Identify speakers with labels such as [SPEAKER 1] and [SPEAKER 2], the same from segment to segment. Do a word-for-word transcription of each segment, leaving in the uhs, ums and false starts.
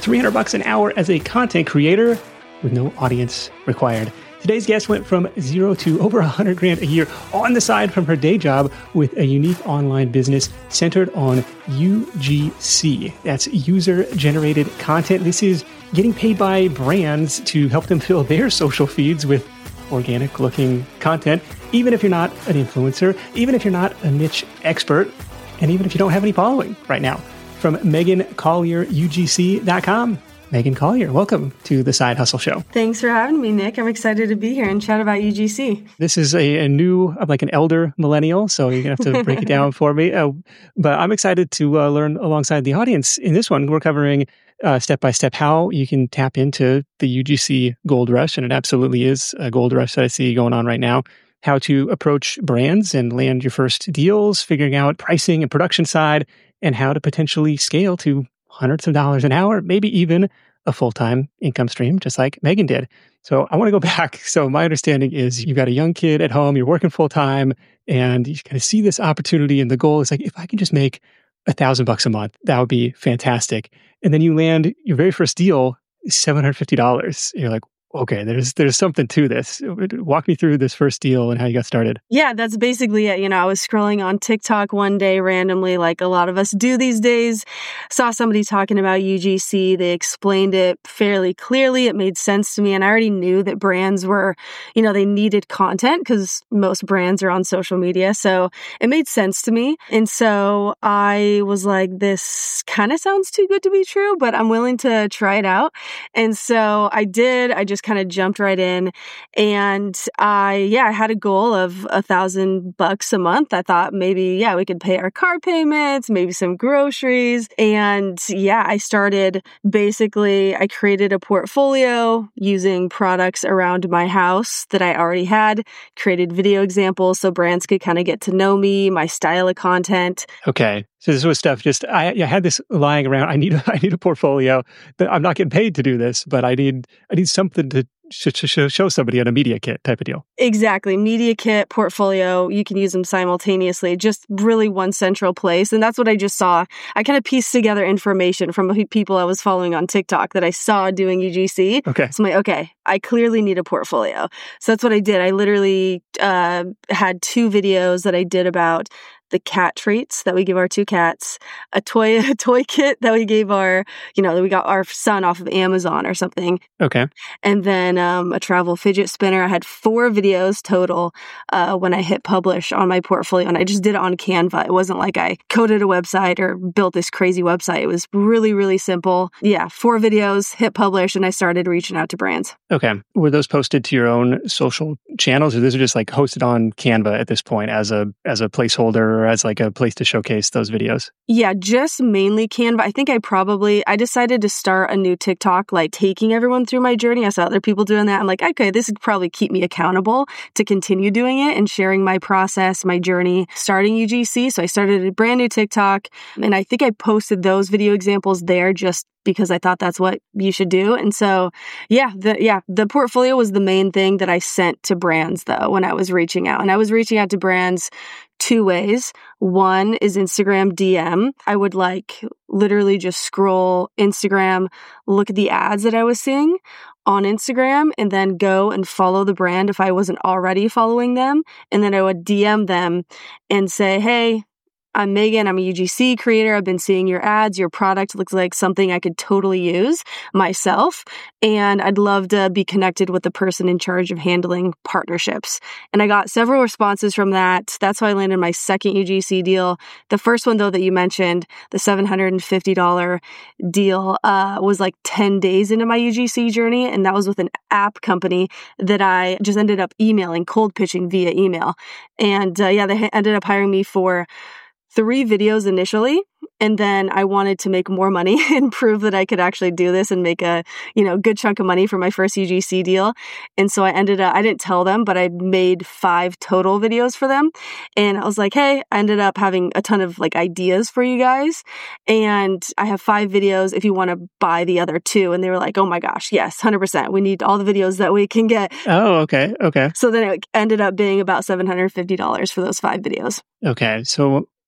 [SPEAKER 1] three hundred bucks an hour as a content creator with no audience required. Today's guest went from zero to over one hundred grand a year on the side from her day job with a unique online business centered on U G C. That's user-generated content. This is getting paid by brands to help them fill their social feeds with organic-looking content, even if you're not an influencer, even if you're not a niche expert, and even if you don't have any following right now. From Megan Collier, U G C dot com. Megan Collier, welcome to the Side Hustle Show.
[SPEAKER 2] Thanks for having me, Nick. I'm excited to be here and chat about U G C.
[SPEAKER 1] This is a, a new, I'm like an elder millennial, so you're going to have to break it down for me. Uh, but I'm excited to uh, learn alongside the audience. In this one, we're covering uh, step-by-step how you can tap into the U G C gold rush, and it absolutely is a gold rush that I see going on right now. How to approach brands and land your first deals, figuring out pricing and production side, and how to potentially scale to hundreds of dollars an hour, maybe even a full-time income stream, just like Megan did. So I want to go back. So my understanding is you've got a young kid at home, you're working full-time, and you kind of see this opportunity, and the goal is like, if I can just make a thousand bucks a month, that would be fantastic. And then you land your very first deal, seven hundred fifty dollars. You're like, okay, there's there's something to this. Walk me through this first deal and how you got started.
[SPEAKER 2] Yeah, that's basically it. You know, I was scrolling on TikTok one day randomly, like a lot of us do these days. Saw somebody talking about U G C. They explained it fairly clearly. It made sense to me. And I already knew that brands were, you know, they needed content because most brands are on social media. So it made sense to me. And so I was like, this kind of sounds too good to be true, but I'm willing to try it out. And so I did. I just kind of jumped right in, and I, yeah, I had a goal of a thousand bucks a month. I thought maybe, yeah, we could pay our car payments, maybe some groceries. And yeah, I started basically, I created a portfolio using products around my house that I already had, created video examples so brands could kind of get to know me, my style of content.
[SPEAKER 1] Okay. So this was stuff just, I, I had this lying around. I need, I need a portfolio. I'm not getting paid to do this, but I need, I need something to sh- sh- show somebody on a media kit type of deal.
[SPEAKER 2] Exactly. Media kit, portfolio, you can use them simultaneously, just really one central place. And that's what I just saw. I kind of pieced together information from people I was following on TikTok that I saw doing U G C.
[SPEAKER 1] Okay.
[SPEAKER 2] So I'm like, okay, I clearly need a portfolio. So that's what I did. I literally uh, had two videos that I did about the cat treats that we give our two cats, a toy, a toy kit that we gave our, you know, that we got our son off of Amazon or something.
[SPEAKER 1] Okay.
[SPEAKER 2] And then um, a travel fidget spinner. I had four videos total uh, when I hit publish on my portfolio, and I just did it on Canva. It wasn't like I coded a website or built this crazy website. It was really, really simple. Yeah, four videos, hit publish, and I started reaching out to brands.
[SPEAKER 1] Okay. Were those posted to your own social channels, or these are just like hosted on Canva at this point as a as a placeholder? Or as like a place to showcase those videos?
[SPEAKER 2] Yeah, just mainly Canva. I think I probably, I decided to start a new TikTok, like taking everyone through my journey. I saw other people doing that. I'm like, okay, this would probably keep me accountable to continue doing it and sharing my process, my journey, starting U G C. So I started a brand new TikTok, and I think I posted those video examples there just because I thought that's what you should do. And so, yeah, the, yeah, the portfolio was the main thing that I sent to brands though, when I was reaching out. And I was reaching out to brands two ways. One is Instagram D M. I would like literally just scroll Instagram, look at the ads that I was seeing on Instagram, and then go and follow the brand if I wasn't already following them. And then I would D M them and say, hey, I'm Megan. I'm a U G C creator. I've been seeing your ads. Your product looks like something I could totally use myself. And I'd love to be connected with the person in charge of handling partnerships. And I got several responses from that. That's how I landed my second U G C deal. The first one, though, that you mentioned, the seven hundred fifty dollars deal, uh, was like ten days into my U G C journey. And that was with an app company that I just ended up emailing, cold pitching via email. And uh, yeah, they ended up hiring me for three videos initially. And then I wanted to make more money and prove that I could actually do this and make a, you know, good chunk of money for my first U G C deal. And so I ended up, I didn't tell them, but I made five total videos for them. And I was like, hey, I ended up having a ton of like ideas for you guys. And I have five videos if you want to buy the other two. And they were like, oh my gosh, yes, one hundred percent. We need all the videos that we can get.
[SPEAKER 1] Oh, okay. Okay.
[SPEAKER 2] So then it ended up being about seven hundred fifty dollars for those five videos.
[SPEAKER 1] Okay. So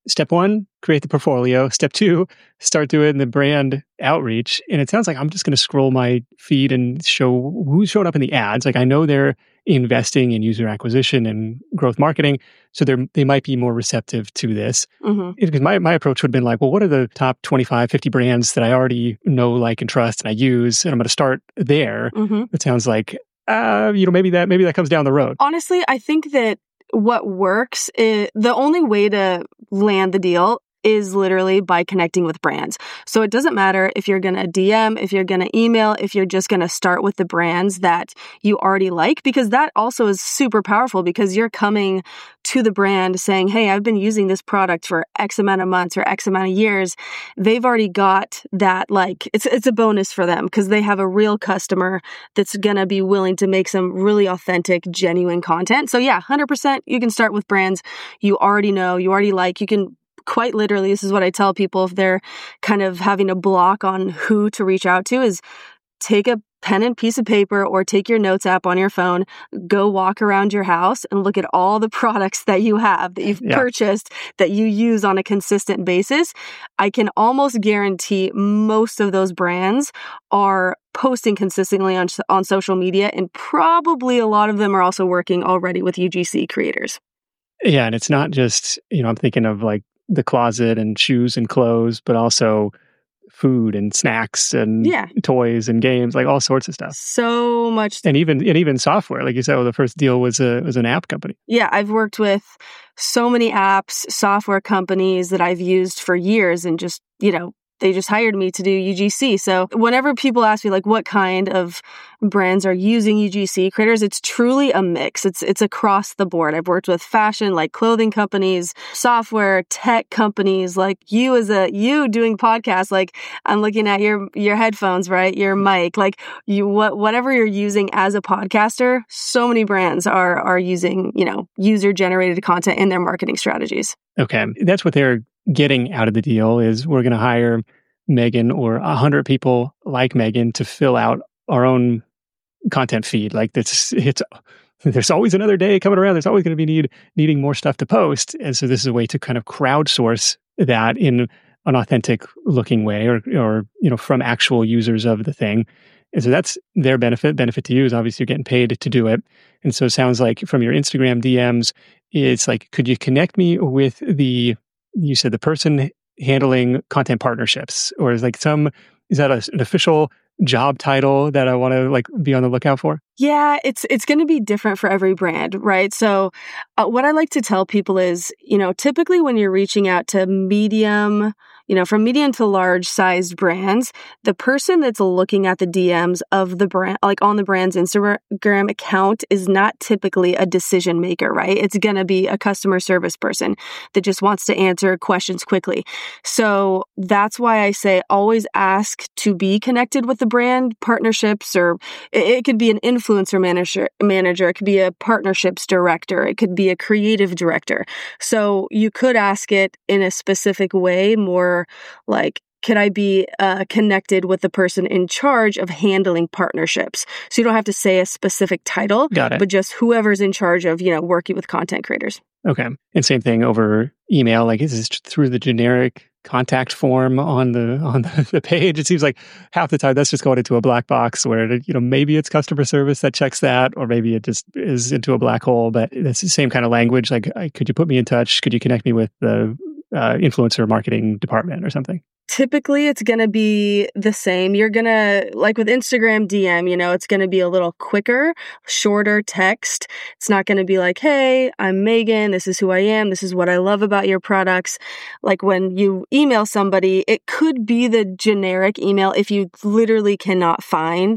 [SPEAKER 1] step one, create the portfolio. Step two, start doing the brand outreach. And it sounds like I'm just going to scroll my feed and show who's showing up in the ads. Like I know they're investing in user acquisition and growth marketing, so they they might be more receptive to this. Mm-hmm. Because my, my approach would have been like, well, what are the top twenty-five, fifty brands that I already know, like, and trust, and I use, and I'm going to start there. Mm-hmm. It sounds like, uh, you know, maybe that maybe that comes down the road.
[SPEAKER 2] Honestly, I think that what works is the only way to land the deal is literally by connecting with brands. So it doesn't matter if you're going to D M, if you're going to email, if you're just going to start with the brands that you already like, because that also is super powerful because you're coming to the brand saying, hey, I've been using this product for X amount of months or X amount of years. They've already got that, like, it's it's a bonus for them because they have a real customer that's going to be willing to make some really authentic, genuine content. So yeah, one hundred percent you can start with brands you already know, you already like. You can quite literally, this is what I tell people if they're kind of having a block on who to reach out to, is take a pen and piece of paper or take your notes app on your phone, go walk around your house and look at all the products that you have, that you've yeah. purchased, that you use on a consistent basis. I can almost guarantee most of those brands are posting consistently on, on social media, and probably a lot of them are also working already with U G C creators.
[SPEAKER 1] Yeah, and it's not just, you know, I'm thinking of like the closet and shoes and clothes, but also food and snacks and yeah. toys and games, like all sorts of stuff.
[SPEAKER 2] So much.
[SPEAKER 1] And even and even software, like you said, well, the first deal was a was an app company.
[SPEAKER 2] Yeah, I've worked with so many apps, software companies that I've used for years, and just, you know, they just hired me to do U G C. So whenever people ask me like what kind of brands are using U G C creators, it's truly a mix. It's it's across the board. I've worked with fashion, like clothing companies, software, tech companies, like you as a you doing podcasts. Like I'm looking at your your headphones, right? Your mic, like you what whatever you're using as a podcaster. So many brands are are using, you know, user generated content in their marketing strategies.
[SPEAKER 1] Okay, that's what they're getting out of the deal, is we're going to hire Megan or a hundred people like Megan to fill out our own content feed. Like it's, it's, there's always another day coming around. There's always going to be need needing more stuff to post. And so this is a way to kind of crowdsource that in an authentic looking way, or, or, you know, from actual users of the thing. And so that's their benefit. Benefit to you is obviously you're getting paid to do it. And so it sounds like from your Instagram D Ms, it's like, could you connect me with the, you said the person handling content partnerships, or is like some, is that a, an official job title that I want to like be on the lookout for?
[SPEAKER 2] Yeah, it's it's going to be different for every brand, right? So uh, what I like to tell people is, you know, typically when you're reaching out to medium, you know, from medium to large sized brands, the person that's looking at the D Ms of the brand, like on the brand's Instagram account, is not typically a decision maker, right? It's going to be a customer service person that just wants to answer questions quickly. So that's why I say always ask to be connected with the brand partnerships, or it, it could be an influencer manager, manager, it could be a partnerships director, it could be a creative director. So you could ask it in a specific way, more like, could I be uh, connected with the person in charge of handling partnerships? So you don't have to say a specific title,
[SPEAKER 1] Got it.
[SPEAKER 2] But just whoever's in charge of, you know, working with content creators.
[SPEAKER 1] Okay. And same thing over email, like is this through the generic contact form on the on the, the page? It seems like half the time that's just going into a black box where, you know, maybe it's customer service that checks that, or maybe it just is into a black hole, but it's the same kind of language. Like, could you put me in touch? Could you connect me with the uh, influencer marketing department or something?
[SPEAKER 2] Typically, it's going to be the same. You're going to, like with Instagram D M, you know, it's going to be a little quicker, shorter text. It's not going to be like, hey, I'm Megan. This is who I am. This is what I love about your products. Like when you email somebody, it could be the generic email if you literally cannot find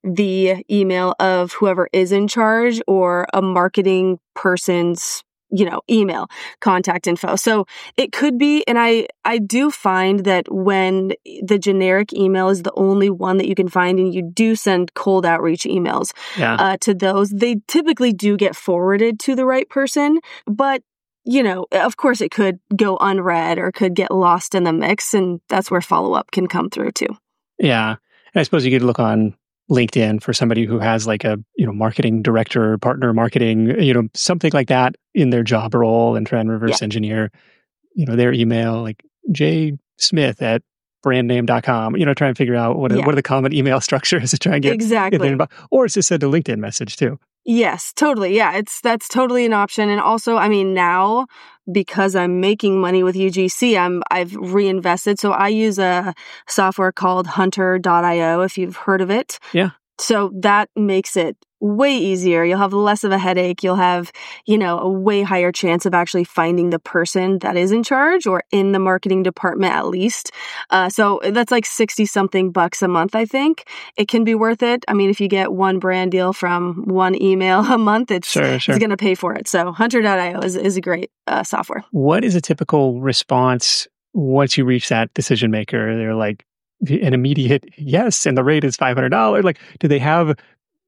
[SPEAKER 2] the email of whoever is in charge or a marketing person's, you know, email, contact info. So it could be, and I, I do find that when the generic email is the only one that you can find and you do send cold outreach emails yeah. uh, to those, they typically do get forwarded to the right person. But, you know, of course it could go unread or could get lost in the mix. And that's where follow-up can come through too.
[SPEAKER 1] Yeah. And I suppose you could look on LinkedIn for somebody who has like a, you know, marketing director, partner marketing, you know, something like that in their job role, and try and reverse yeah. engineer you know, their email, like J Smith at brand name dot com, you know, try and figure out what, are,
[SPEAKER 2] Yeah.
[SPEAKER 1] what are the common email structures to try and get
[SPEAKER 2] Exactly.
[SPEAKER 1] get their inbox. Or it's just send a LinkedIn message too.
[SPEAKER 2] Yes, totally. Yeah, it's that's totally an option. And also, I mean, now because I'm making money with U G C, I'm I've reinvested. So I use a software called hunter dot io, if you've heard of it.
[SPEAKER 1] Yeah.
[SPEAKER 2] So that makes it way easier. You'll have less of a headache. You'll have, you know, a way higher chance of actually finding the person that is in charge or in the marketing department at least. Uh, so that's like sixty something bucks a month, I think. It can be worth it. I mean, if you get one brand deal from one email a month, it's,
[SPEAKER 1] sure, sure.
[SPEAKER 2] it's going to pay for it. So hunter dot io is, is a great uh, software.
[SPEAKER 1] What is a typical response once you reach that decision maker? They're like, an immediate yes, and the rate is five hundred dollars. Like, do they have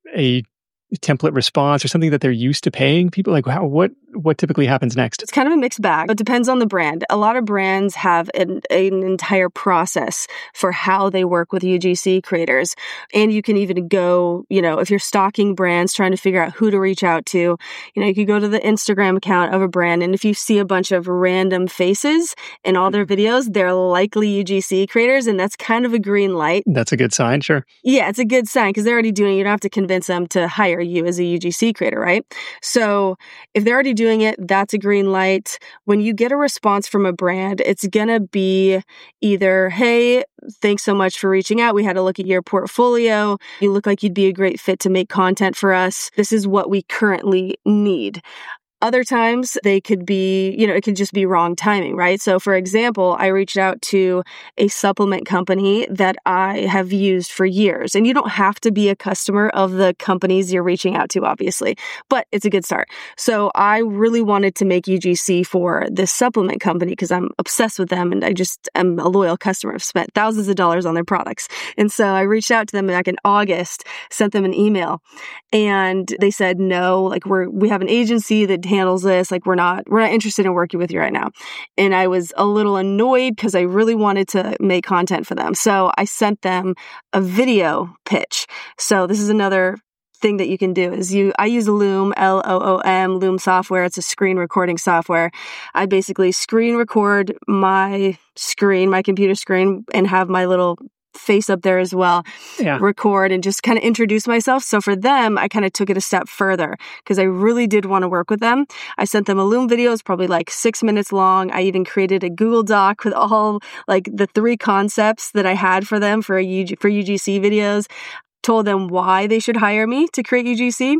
[SPEAKER 1] a template response or something that they're used to paying people? Like, how, what what typically happens next?
[SPEAKER 2] It's kind of a mixed bag. It depends on the brand. A lot of brands have an, an entire process for how they work with U G C creators. And you can even go, you know, if you're stalking brands, trying to figure out who to reach out to, you know, you could go to the Instagram account of a brand. And if you see a bunch of random faces in all their videos, they're likely U G C creators. And that's kind of a green light.
[SPEAKER 1] That's a good sign, sure.
[SPEAKER 2] Yeah, it's a good sign because they're already doing it. You don't have to convince them to hire you as a U G C creator, right? So if they're already doing it, that's a green light. When you get a response from a brand, it's going to be either, hey, thanks so much for reaching out. We had a look at your portfolio. You look like you'd be a great fit to make content for us. This is what we currently need. Other times they could be, you know, it could just be wrong timing, right? So for example, I reached out to a supplement company that I have used for years. And you don't have to be a customer of the companies you're reaching out to, obviously, but it's a good start. So I really wanted to make U G C for this supplement company because I'm obsessed with them and I just am a loyal customer. I've spent thousands of dollars on their products. And so I reached out to them back in August, sent them an email, and they said, no, like we're, we have an agency that handles this. Like we're not, we're not interested in working with you right now. And I was a little annoyed because I really wanted to make content for them. So I sent them a video pitch. So this is another thing that you can do is you, I use Loom, L O O M, Loom software. It's a screen recording software. I basically screen record my screen, my computer screen, and have my little face up there as well,
[SPEAKER 1] yeah.
[SPEAKER 2] record and just kind of introduce myself. So for them, I kind of took it a step further because I really did want to work with them. I sent them a Loom video. It's probably like six minutes long. I even created a Google Doc with all like the three concepts that I had for them for a U G, for U G C videos. Told them why they should hire me to create U G C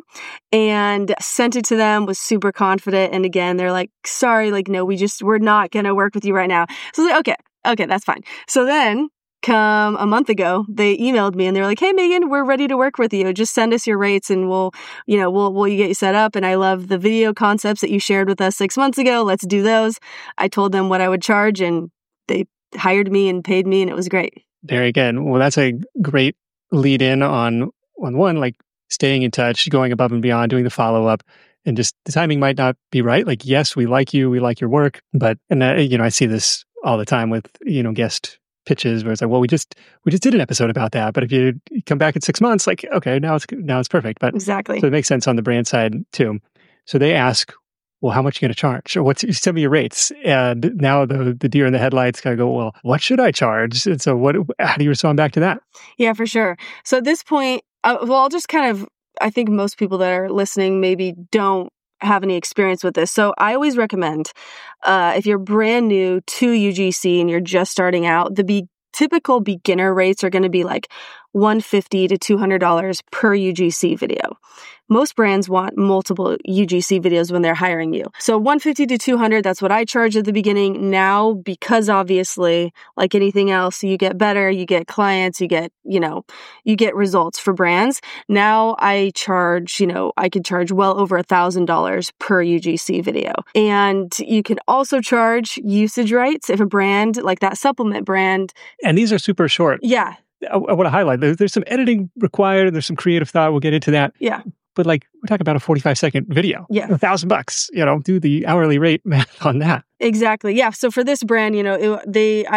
[SPEAKER 2] and sent it to them, was super confident. And again, they're like, sorry, like, no, we just, we're not going to work with you right now. So I was like, okay, okay, that's fine. So then come a month ago, they emailed me and they're like, hey, Megan, we're ready to work with you. Just send us your rates and we'll, you know, we'll, we'll get you set up. And I love the video concepts that you shared with us six months ago. Let's do those. I told them what I would charge and they hired me and paid me and it was great.
[SPEAKER 1] Very good. Well, that's a great lead in on, on one, like staying in touch, going above and beyond, doing the follow up. And just the timing might not be right. Like, yes, we like you, we like your work, but, and uh, you know, I see this all the time with, you know, guest pitches where it's like, well, we just we just did an episode about that, but if you come back in six months, like, okay, now it's now it's perfect. But
[SPEAKER 2] exactly,
[SPEAKER 1] so it makes sense on the brand side too. So they ask, well, how much are you going to charge, or what's some of your rates? And now the the deer in the headlights kind of go, well, what should I charge? And so what? How do you respond back to that?
[SPEAKER 2] Yeah, for sure. So at this point, uh, well, I'll just kind of, I think most people that are listening maybe don't have any experience with this. So I always recommend, uh, if you're brand new to U G C and you're just starting out, the be- typical beginner rates are going to be like one hundred fifty dollars to two hundred dollars per U G C video. Most brands want multiple U G C videos when they're hiring you. So one hundred fifty dollars to two hundred dollars, that's what I charge at the beginning. Now, because obviously, like anything else, you get better, you get clients, you get, you know, you get results for brands. Now I charge, you know, I could charge well over one thousand dollars per U G C video. And you can also charge usage rights if a brand, like that supplement brand.
[SPEAKER 1] And these are super short.
[SPEAKER 2] Yeah.
[SPEAKER 1] I, I want to highlight, there's, there's some editing required, there's some creative thought, we'll get into that.
[SPEAKER 2] Yeah.
[SPEAKER 1] But like, we're talking about a forty-five second video.
[SPEAKER 2] Yeah.
[SPEAKER 1] A thousand bucks, you know, do the hourly rate math on that.
[SPEAKER 2] Exactly. Yeah. So for this brand, you know, it, they, I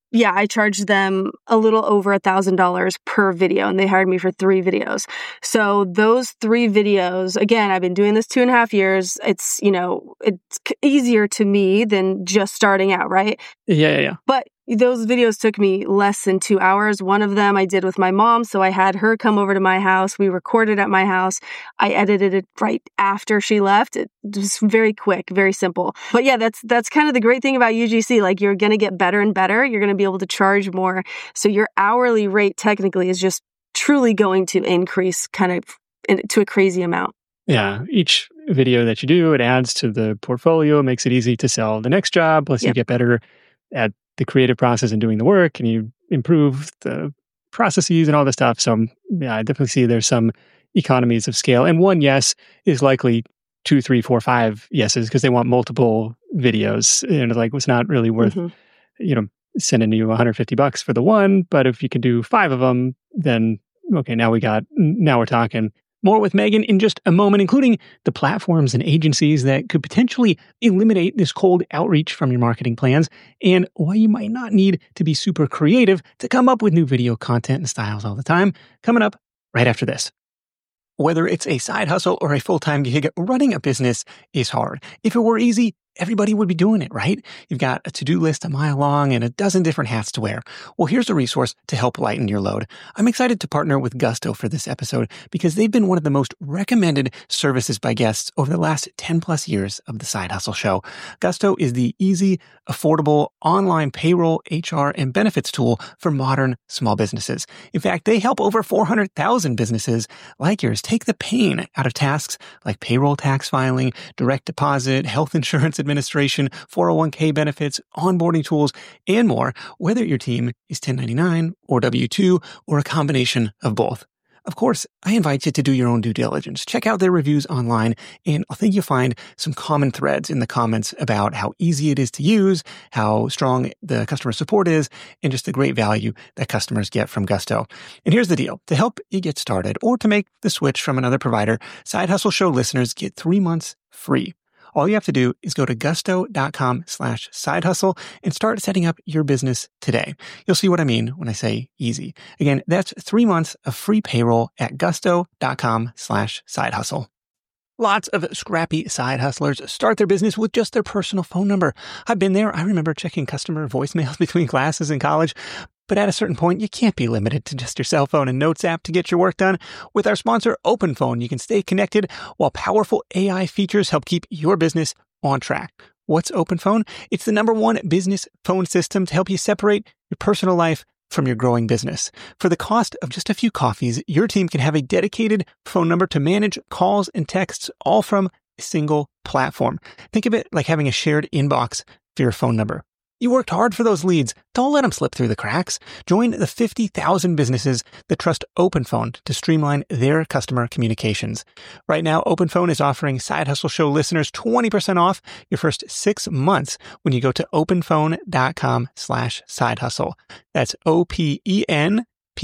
[SPEAKER 2] Yeah, I charged them a little over a thousand dollars per video, and they hired me for three videos. So those three videos, again, I've been doing this two and a half years. It's, you know, it's easier to me than just starting out, right?
[SPEAKER 1] Yeah, yeah, yeah.
[SPEAKER 2] But those videos took me less than two hours. One of them I did with my mom. So I had her come over to my house. We recorded at my house. I edited it right after she left. It was very quick, very simple. But yeah, that's that's kind of the great thing about U G C. Like, you're going to get better and better. You're going to be able to charge more. So your hourly rate technically is just truly going to increase kind of in, to a crazy amount.
[SPEAKER 1] Yeah. Each video that you do, it adds to the portfolio, makes it easy to sell the next job. Plus,
[SPEAKER 2] Yep.
[SPEAKER 1] you get better at the creative process and doing the work, and you improve the processes and all this stuff. So yeah, I definitely see there's some economies of scale. And one yes is likely two, three, four, five yeses because they want multiple videos. And like, it's not really worth,
[SPEAKER 2] Mhm.
[SPEAKER 1] you know, sending you one hundred fifty bucks for the one. But if you can do five of them, then okay, now we got, now we're talking. More with Megan in just a moment, including the platforms and agencies that could potentially eliminate this cold outreach from your marketing plans, and why you might not need to be super creative to come up with new video content and styles all the time. Coming up right after this. Whether it's a side hustle or a full-time gig, running a business is hard. If it were easy, everybody would be doing it, right? You've got a to-do list a mile long and a dozen different hats to wear. Well, here's a resource to help lighten your load. I'm excited to partner with Gusto for this episode because they've been one of the most recommended services by guests over the last ten plus years of the Side Hustle Show. Gusto is the easy, affordable online payroll, H R, and benefits tool for modern small businesses. In fact, they help over four hundred thousand businesses like yours take the pain out of tasks like payroll tax filing, direct deposit, health insurance administration, four oh one k benefits, onboarding tools, and more, whether your team is ten ninety-nine or W two or a combination of both. Of course, I invite you to do your own due diligence. Check out their reviews online, and I think you'll find some common threads in the comments about how easy it is to use, how strong the customer support is, and just the great value that customers get from Gusto. And here's the deal. To help you get started or to make the switch from another provider, Side Hustle Show listeners get three months free. All you have to do is go to gusto.com slash side hustle and start setting up your business today. You'll see what I mean when I say easy. Again, that's three months of free payroll at gusto.com slash side hustle. Lots of scrappy side hustlers start their business with just their personal phone number. I've been there. I remember checking customer voicemails between classes in college. But at a certain point, you can't be limited to just your cell phone and notes app to get your work done. With our sponsor, OpenPhone, you can stay connected while powerful A I features help keep your business on track. What's OpenPhone? It's the number one business phone system to help you separate your personal life from your growing business. For the cost of just a few coffees, your team can have a dedicated phone number to manage calls and texts, all from a single platform. Think of it like having a shared inbox for your phone number. You worked hard for those leads. Don't let them slip through the cracks. Join the fifty thousand businesses that trust OpenPhone to streamline their customer communications. Right now, OpenPhone is offering Side Hustle Show listeners twenty percent off your first six months when you go to openphone.com slash side hustle. That's O-P-E-N-P-H-O-N-E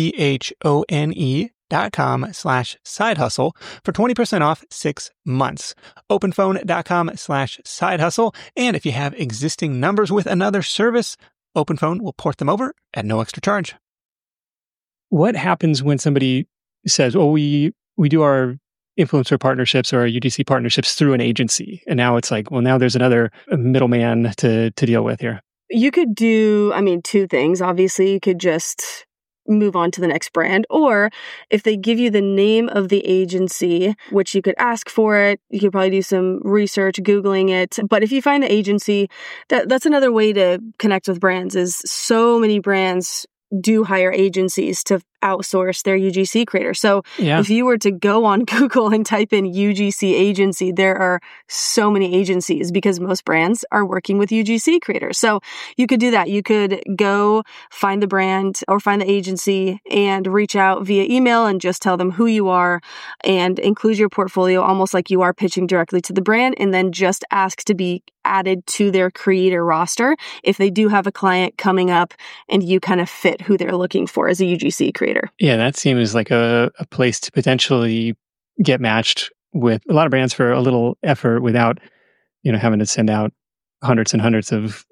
[SPEAKER 1] dot com slash side hustle for twenty percent off six months. Openphone.com slash side hustle. And if you have existing numbers with another service, OpenPhone will port them over at no extra charge. What happens when somebody says, oh, we, we do our influencer partnerships or our U G C partnerships through an agency. And now it's like, well, now there's another middleman to, to deal with here.
[SPEAKER 2] You could do, I mean, two things. Obviously, you could just move on to the next brand. Or if they give you the name of the agency, which you could ask for it, you could probably do some research, Googling it. But if you find the agency, that, that's another way to connect with brands is so many brands do hire agencies to outsource their U G C creators. So
[SPEAKER 1] yeah.
[SPEAKER 2] If you were to go on Google and type in U G C agency, there are so many agencies because most brands are working with U G C creators. So you could do that. You could go find the brand or find the agency and reach out via email and just tell them who you are and include your portfolio almost like you are pitching directly to the brand, and then just ask to be added to their creator roster if they do have a client coming up and you kind of fit who they're looking for as a U G C creator.
[SPEAKER 1] Yeah, that seems like a, a place to potentially get matched with a lot of brands for a little effort without, you know, having to send out hundreds and hundreds of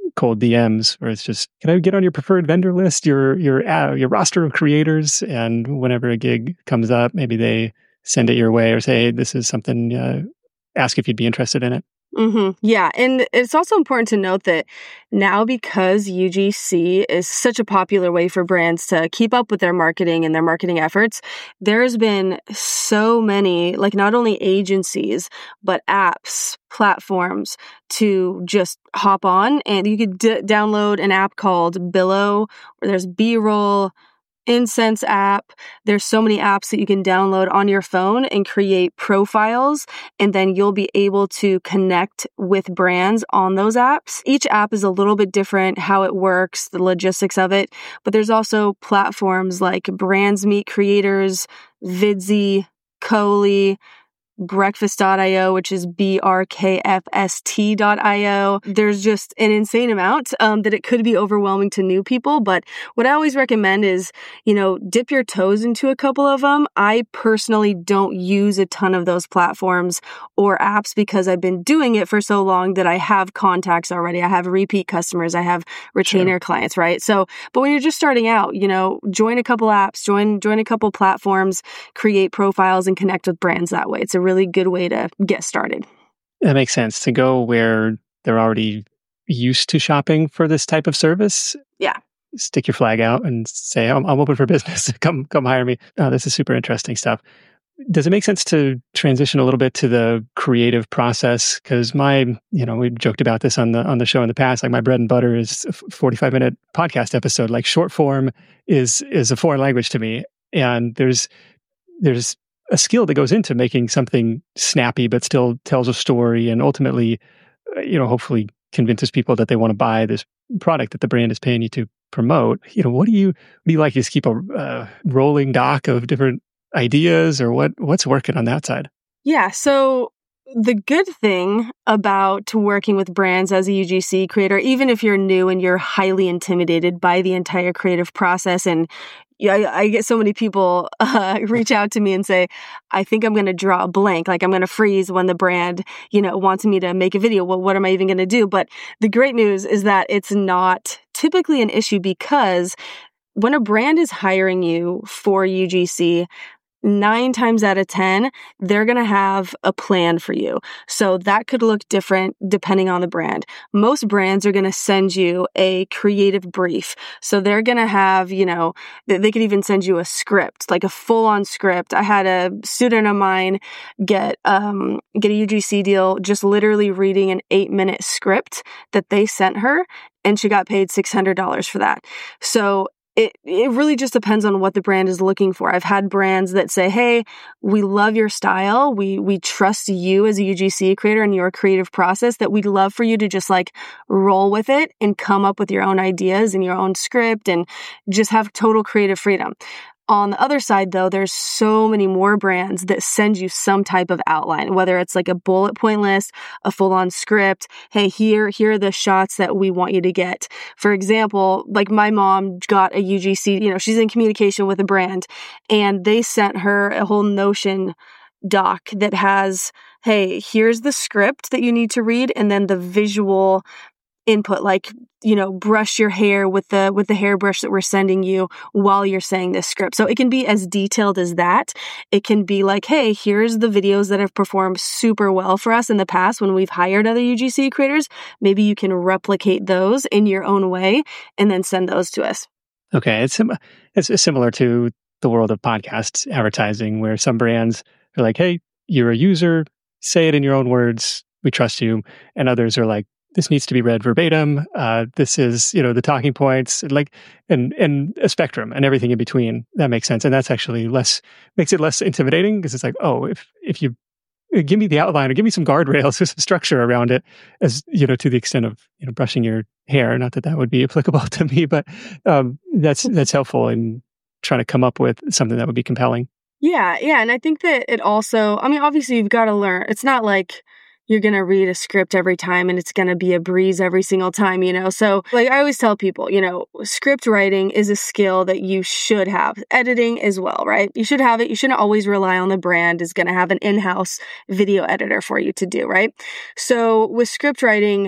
[SPEAKER 1] cold D Ms where it's just, can I get on your preferred vendor list, your your uh, your roster of creators, and whenever a gig comes up, maybe they send it your way or say, hey, this is something. Uh, ask if you'd be interested in it.
[SPEAKER 2] Mm-hmm. Yeah. And it's also important to note that now, because U G C is such a popular way for brands to keep up with their marketing and their marketing efforts, there's been so many, like not only agencies, but apps, platforms to just hop on. And you could d- download an app called Billow, where there's B-roll, Incense app. There's so many apps that you can download on your phone and create profiles, and then you'll be able to connect with brands on those apps. Each app is a little bit different, how it works, the logistics of it, but there's also platforms like Brands Meet Creators, Vidsy, Coley, Breakfast dot io, which is B R K F S T dot io. There's just an insane amount um, that it could be overwhelming to new people. But what I always recommend is, you know, dip your toes into a couple of them. I personally don't use a ton of those platforms or apps because I've been doing it for so long that I have contacts already. I have repeat customers. I have retainer sure. clients, right? So, but when you're just starting out, you know, join a couple apps, join, join a couple platforms, create profiles and connect with brands that way. It's a really good way to get started.
[SPEAKER 1] That makes sense, to go where they're already used to shopping for this type of service.
[SPEAKER 2] Yeah.
[SPEAKER 1] Stick your flag out and say, I'm, I'm open for business. come, come hire me. Oh, this is super interesting stuff. Does it make sense to transition a little bit to the creative process? Because my, you know, we've joked about this on the on the show in the past. Like my bread and butter is a forty-five minute podcast episode. Like short form is is a foreign language to me, and there's there's a skill that goes into making something snappy but still tells a story and ultimately, you know, hopefully convinces people that they want to buy this product that the brand is paying you to promote. You know, what do you what do you like? You just keep a uh, rolling dock of different ideas, or what what's working on that side?
[SPEAKER 2] Yeah, so the good thing about working with brands as a U G C creator, even if you're new and you're highly intimidated by the entire creative process, and yeah, I, I get so many people uh, reach out to me and say, I think I'm going to draw a blank. Like I'm going to freeze when the brand, you know, wants me to make a video. Well, what am I even going to do? But the great news is that it's not typically an issue, because when a brand is hiring you for U G C, nine times out of ten, they're going to have a plan for you. So that could look different depending on the brand. Most brands are going to send you a creative brief. So they're going to have, you know, they could even send you a script, like a full-on script. I had a student of mine get, um, get a U G C deal just literally reading an eight-minute script that they sent her, and she got paid six hundred dollars for that. So It it really just depends on what the brand is looking for. I've had brands that say, hey, we love your style. We we trust you as a U G C creator and your creative process, that we'd love for you to just like roll with it and come up with your own ideas and your own script and just have total creative freedom. On the other side, though, there's so many more brands that send you some type of outline, whether it's like a bullet point list, a full-on script. Hey, here, here are the shots that we want you to get. For example, like my mom got a U G C, you know, she's in communication with a brand, and they sent her a whole Notion doc that has, hey, here's the script that you need to read, and then the visual input, like, you know, brush your hair with the with the hairbrush that we're sending you while you're saying this script. So it can be as detailed as that. It can be like, hey, here's the videos that have performed super well for us in the past when we've hired other U G C creators. Maybe you can replicate those in your own way and then send those to us.
[SPEAKER 1] Okay, it's sim- it's similar to the world of podcast advertising, where some brands are like, hey, you're a user, say it in your own words, we trust you, and others are like, this needs to be read verbatim. Uh, this is, you know, the talking points, like, and and a spectrum and everything in between. That makes sense, and that's actually less makes it less intimidating, because it's like, oh, if if you give me the outline or give me some guardrails or some structure around it, as you know, to the extent of, you know, brushing your hair. Not that that would be applicable to me, but um, that's that's helpful in trying to come up with something that would be compelling.
[SPEAKER 2] Yeah, yeah, and I think that it also, I mean, obviously you've got to learn. It's not like you're going to read a script every time and it's going to be a breeze every single time, you know? So like I always tell people, you know, script writing is a skill that you should have. Editing as well, right? You should have it. You shouldn't always rely on the brand is going to have an in-house video editor for you to do, right? So with script writing,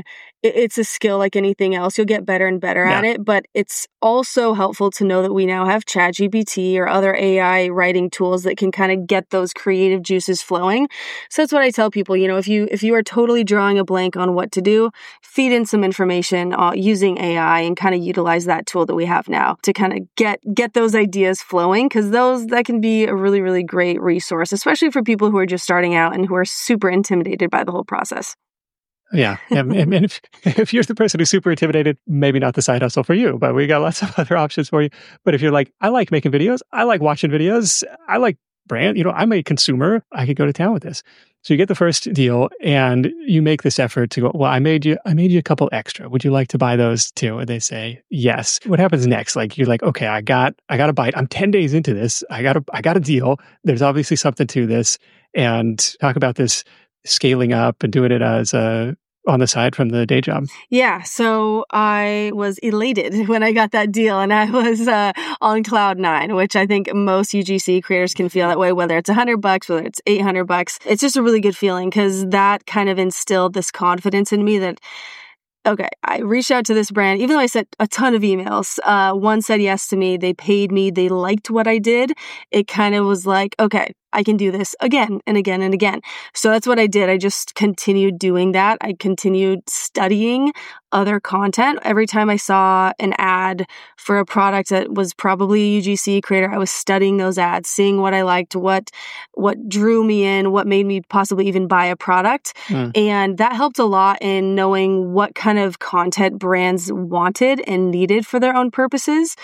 [SPEAKER 2] it, it's a skill like anything else. You'll get better and better
[SPEAKER 1] Yeah.
[SPEAKER 2] at it, but it's also helpful to know that we now have ChatGPT or other A I writing tools that can kind of get those creative juices flowing. So that's what I tell people, you know, if you if you are totally drawing a blank on what to do, feed in some information uh, using A I and kind of utilize that tool that we have now to kind of get get those ideas flowing, because those that can be a really, really great resource, especially for people who are just starting out and who are super intimidated by the whole process.
[SPEAKER 1] Yeah. And, and if, if you're the person who's super intimidated, maybe not the side hustle for you, but we got lots of other options for you. But if you're like, I like making videos, I like watching videos, I like brand, you know, I'm a consumer, I could go to town with this. So you get the first deal and you make this effort to go, well, I made you, I made you a couple extra. Would you like to buy those too? And they say, yes. What happens next? Like, you're like, okay, I got, I got a bite. I'm ten days into this. I got a, I got a deal. There's obviously something to this. And talk about this scaling up and doing it as a, on the side from the day job.
[SPEAKER 2] Yeah. So I was elated when I got that deal, and I was uh, on cloud nine, which I think most U G C creators can feel that way, whether it's a hundred bucks, whether it's eight hundred bucks. It's just a really good feeling, because that kind of instilled this confidence in me that, okay, I reached out to this brand, even though I sent a ton of emails. Uh, one said yes to me. They paid me. They liked what I did. It kind of was like, okay, I can do this again and again and again. So that's what I did. I just continued doing that. I continued studying other content. Every time I saw an ad for a product that was probably a U G C creator, I was studying those ads, seeing what I liked, what what drew me in, what made me possibly even buy a product. Mm. And that helped a lot in knowing what kind of content brands wanted and needed for their own purposes.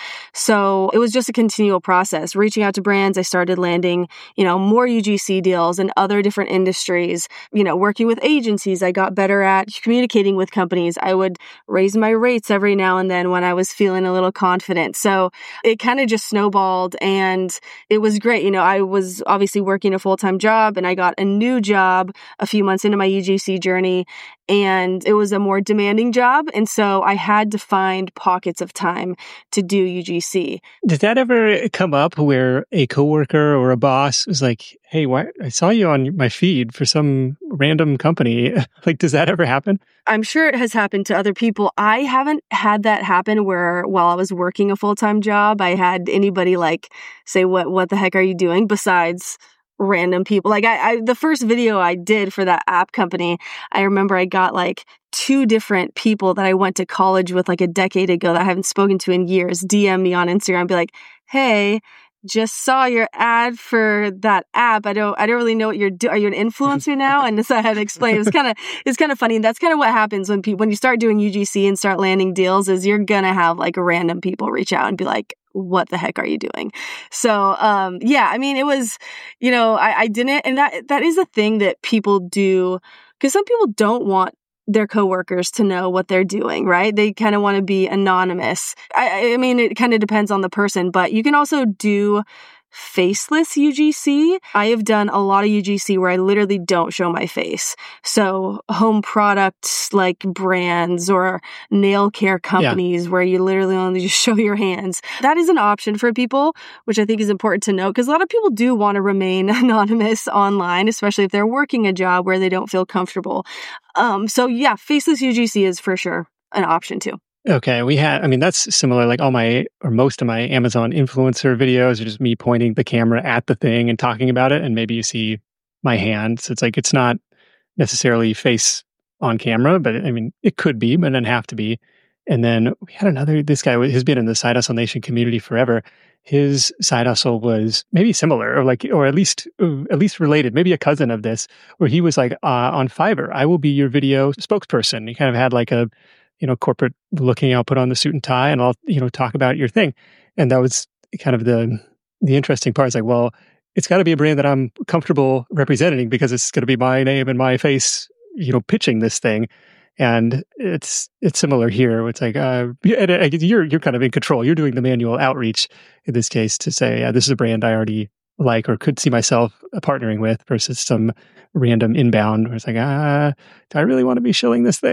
[SPEAKER 2] So it was just a continual process. Reaching out to brands, I started landing, you know, more U G C deals in other different industries. You know, working with agencies, I got better at communicating with companies. I would raise my rates every now and then when I was feeling a little confident. So it kind of just snowballed, and it was great. You know, I was obviously working a full-time job, and I got a new job a few months into my U G C journey, and it was a more demanding job. And so I had to find pockets of time to do U G C.
[SPEAKER 1] Did that ever come up where a coworker or a boss was like, hey, why, I saw you on my feed for some random company. Like, does that ever happen?
[SPEAKER 2] I'm sure it has happened to other people. I haven't had that happen where while I was working a full-time job, I had anybody like say, what, what the heck are you doing? Besides random people. Like I, I, the first video I did for that app company, I remember I got like two different people that I went to college with like a decade ago that I haven't spoken to in years, D M me on Instagram, be like, hey, just saw your ad for that app. I don't, I don't really know what you're doing. Are you an influencer now? And so I had to explain. It was kind of, it's kind of funny. And that's kind of what happens when people, when you start doing U G C and start landing deals, is you're going to have like random people reach out and be like, what the heck are you doing? So, um, yeah, I mean, it was, you know, I, I didn't, and that, that is a thing that people do, because some people don't want their coworkers to know what they're doing, right? They kind of want to be anonymous. I, I mean, it kind of depends on the person, but you can also do faceless U G C. I have done a lot of U G C where I literally don't show my face. So home products like brands or nail care companies yeah. where you literally only just show your hands. That is an option for people, which I think is important to note, because a lot of people do want to remain anonymous online, especially if they're working a job where they don't feel comfortable. Um, so yeah, faceless U G C is for sure an option too.
[SPEAKER 1] Okay, we had, I mean, that's similar, like all my, or most of my Amazon influencer videos are just me pointing the camera at the thing and talking about it, and maybe you see my hand. So it's like, it's not necessarily face on camera, but I mean, it could be, but it doesn't have to be. And then we had another, this guy has been in the Side Hustle Nation community forever. His side hustle was maybe similar, or like, or at least, at least related, maybe a cousin of this, where he was like, uh, on Fiverr, I will be your video spokesperson. He kind of had like a, you know, corporate looking, I'll put on the suit and tie and I'll, you know, talk about your thing. And that was kind of the, the interesting part. It's like, well, it's got to be a brand that I'm comfortable representing, because it's going to be my name and my face, you know, pitching this thing. And it's, it's similar here. It's like, uh, you're, you're kind of in control. You're doing the manual outreach in this case to say, yeah, this is a brand I already like or could see myself partnering with, versus some random inbound where it's like, ah, do I really want to be shilling this thing?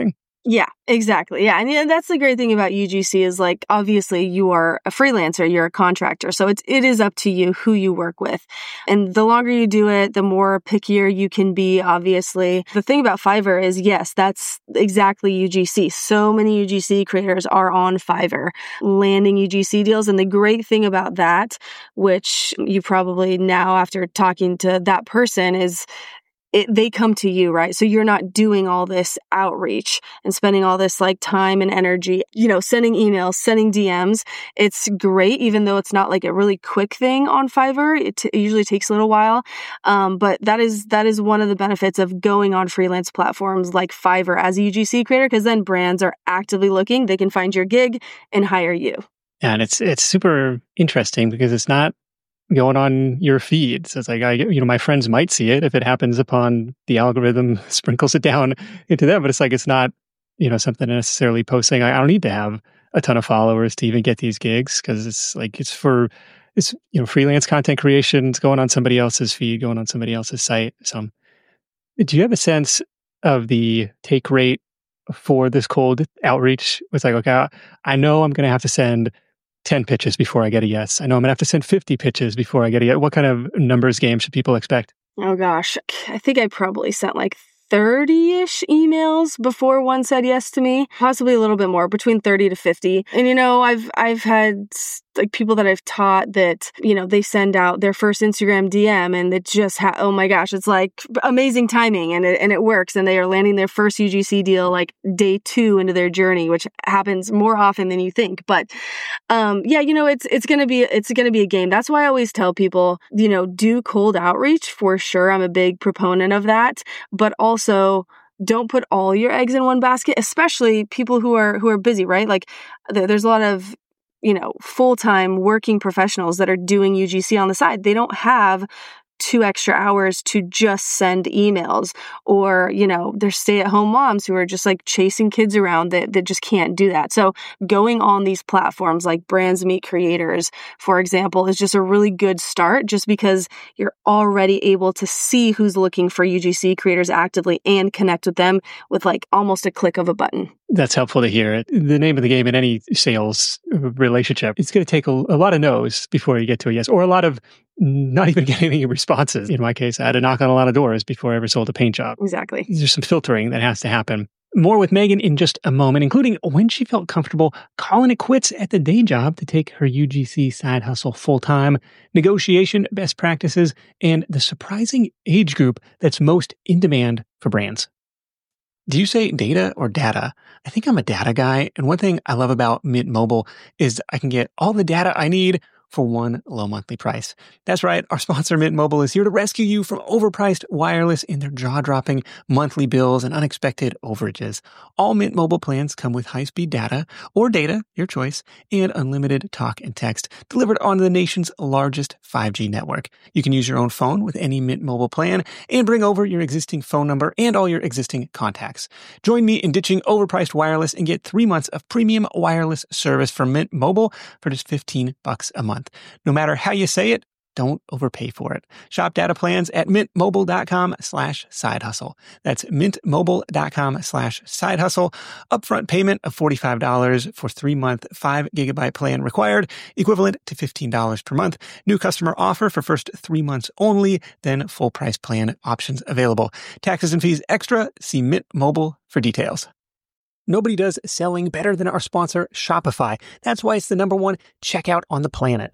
[SPEAKER 2] Yeah, exactly. Yeah. And yeah, that's the great thing about U G C is like, obviously you are a freelancer, you're a contractor. So it's, it is up to you who you work with. And the longer you do it, the more pickier you can be, obviously. The thing about Fiverr is, yes, that's exactly U G C. So many U G C creators are on Fiverr landing U G C deals. And the great thing about that, which you probably now after talking to that person is, It, they come to you, right? So you're not doing all this outreach and spending all this like time and energy, you know, sending emails, sending D Ms. It's great, even though it's not like a really quick thing on Fiverr. It, t- it usually takes a little while. Um, but that is, that is one of the benefits of going on freelance platforms like Fiverr as a U G C creator, because then brands are actively looking, they can find your gig and hire you.
[SPEAKER 1] And it's, it's super interesting because it's not going on your feed. So it's like, I, you know, my friends might see it if it happens upon the algorithm sprinkles it down into them, but it's like, it's not, you know, something necessarily posting. I, I don't need to have a ton of followers to even get these gigs because it's like, it's for, it's, you know, freelance content creation. It's going on somebody else's feed, going on somebody else's site. So do you have a sense of the take rate for this cold outreach? It's like, okay, I know I'm going to have to send ten pitches before I get a yes. I know I'm going to have to send fifty pitches before I get a yes. What kind of numbers game should people expect?
[SPEAKER 2] Oh gosh, I think I probably sent like thirty-ish emails before one said yes to me, possibly a little bit more, between thirty to fifty. And, you know, I've, I've had like people that I've taught that, you know, they send out their first Instagram D M and it just, ha- oh my gosh, it's like amazing timing and it, and it works. And they are landing their first U G C deal like day two into their journey, which happens more often than you think. But, um, yeah, you know, it's, it's going to be, it's going to be a game. That's why I always tell people, you know, do cold outreach for sure. I'm a big proponent of that, but also don't put all your eggs in one basket, especially people who are, who are busy, right? Like th- there's a lot of, you know, full-time working professionals that are doing U G C on the side. They don't have two extra hours to just send emails, or, you know, there's stay-at-home moms who are just like chasing kids around that, that just can't do that. So going on these platforms like Brands Meet Creators, for example, is just a really good start just because you're already able to see who's looking for U G C creators actively and connect with them with like almost a click of a button.
[SPEAKER 1] That's helpful to hear. The name of the game in any sales relationship, it's going to take a, a lot of no's before you get to a yes, or a lot of not even getting any responses. In my case, I had to knock on a lot of doors before I ever sold a paint job.
[SPEAKER 2] Exactly.
[SPEAKER 1] There's some filtering that has to happen. More with Megan in just a moment, including when she felt comfortable calling it quits at the day job to take her U G C side hustle full-time, negotiation best practices, and the surprising age group that's most in demand for brands. Do you say data or data? I think I'm a data guy. And one thing I love about Mint Mobile is I can get all the data I need for one low monthly price. That's right. Our sponsor, Mint Mobile, is here to rescue you from overpriced wireless and their jaw-dropping monthly bills and unexpected overages. All Mint Mobile plans come with high-speed data or data, your choice, and unlimited talk and text delivered on the nation's largest five G network. You can use your own phone with any Mint Mobile plan and bring over your existing phone number and all your existing contacts. Join me in ditching overpriced wireless and get three months of premium wireless service from Mint Mobile for just fifteen bucks a month. No matter how you say it, don't overpay for it. Shop data plans at mintmobile.com slash side hustle. That's mintmobile.com slash side hustle. Upfront payment of forty-five dollars for three-month five gigabyte plan required, equivalent to fifteen dollars per month. New customer offer for first three months only, then full price plan options available. Taxes and fees extra. See Mint Mobile for details. Nobody does selling better than our sponsor, Shopify. That's why it's the number one checkout on the planet.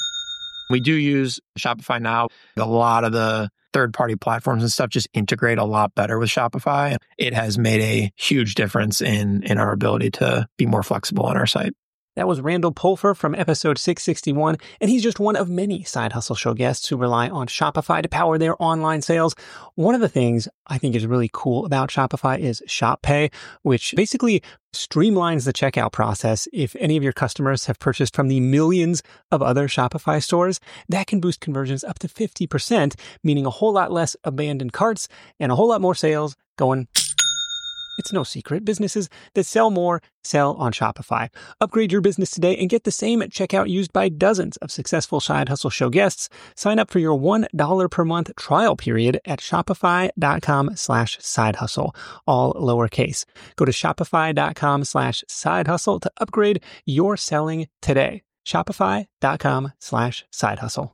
[SPEAKER 3] We do use Shopify now. A lot of the third-party platforms and stuff just integrate a lot better with Shopify. It has made a huge difference in, in our ability to be more flexible on our site.
[SPEAKER 1] That was Randall Pulfer from episode six sixty-one, and he's just one of many Side Hustle Show guests who rely on Shopify to power their online sales. One of the things I think is really cool about Shopify is Shop Pay, which basically streamlines the checkout process. If any of your customers have purchased from the millions of other Shopify stores, that can boost conversions up to fifty percent, meaning a whole lot less abandoned carts and a whole lot more sales going It's no secret. Businesses that sell more sell on Shopify. Upgrade your business today and get the same at checkout used by dozens of successful Side Hustle Show guests. Sign up for your one dollar per month trial period at shopify.com slash side hustle, all lowercase. Go to shopify.com slash side hustle to upgrade your selling today. Shopify.com slash side hustle.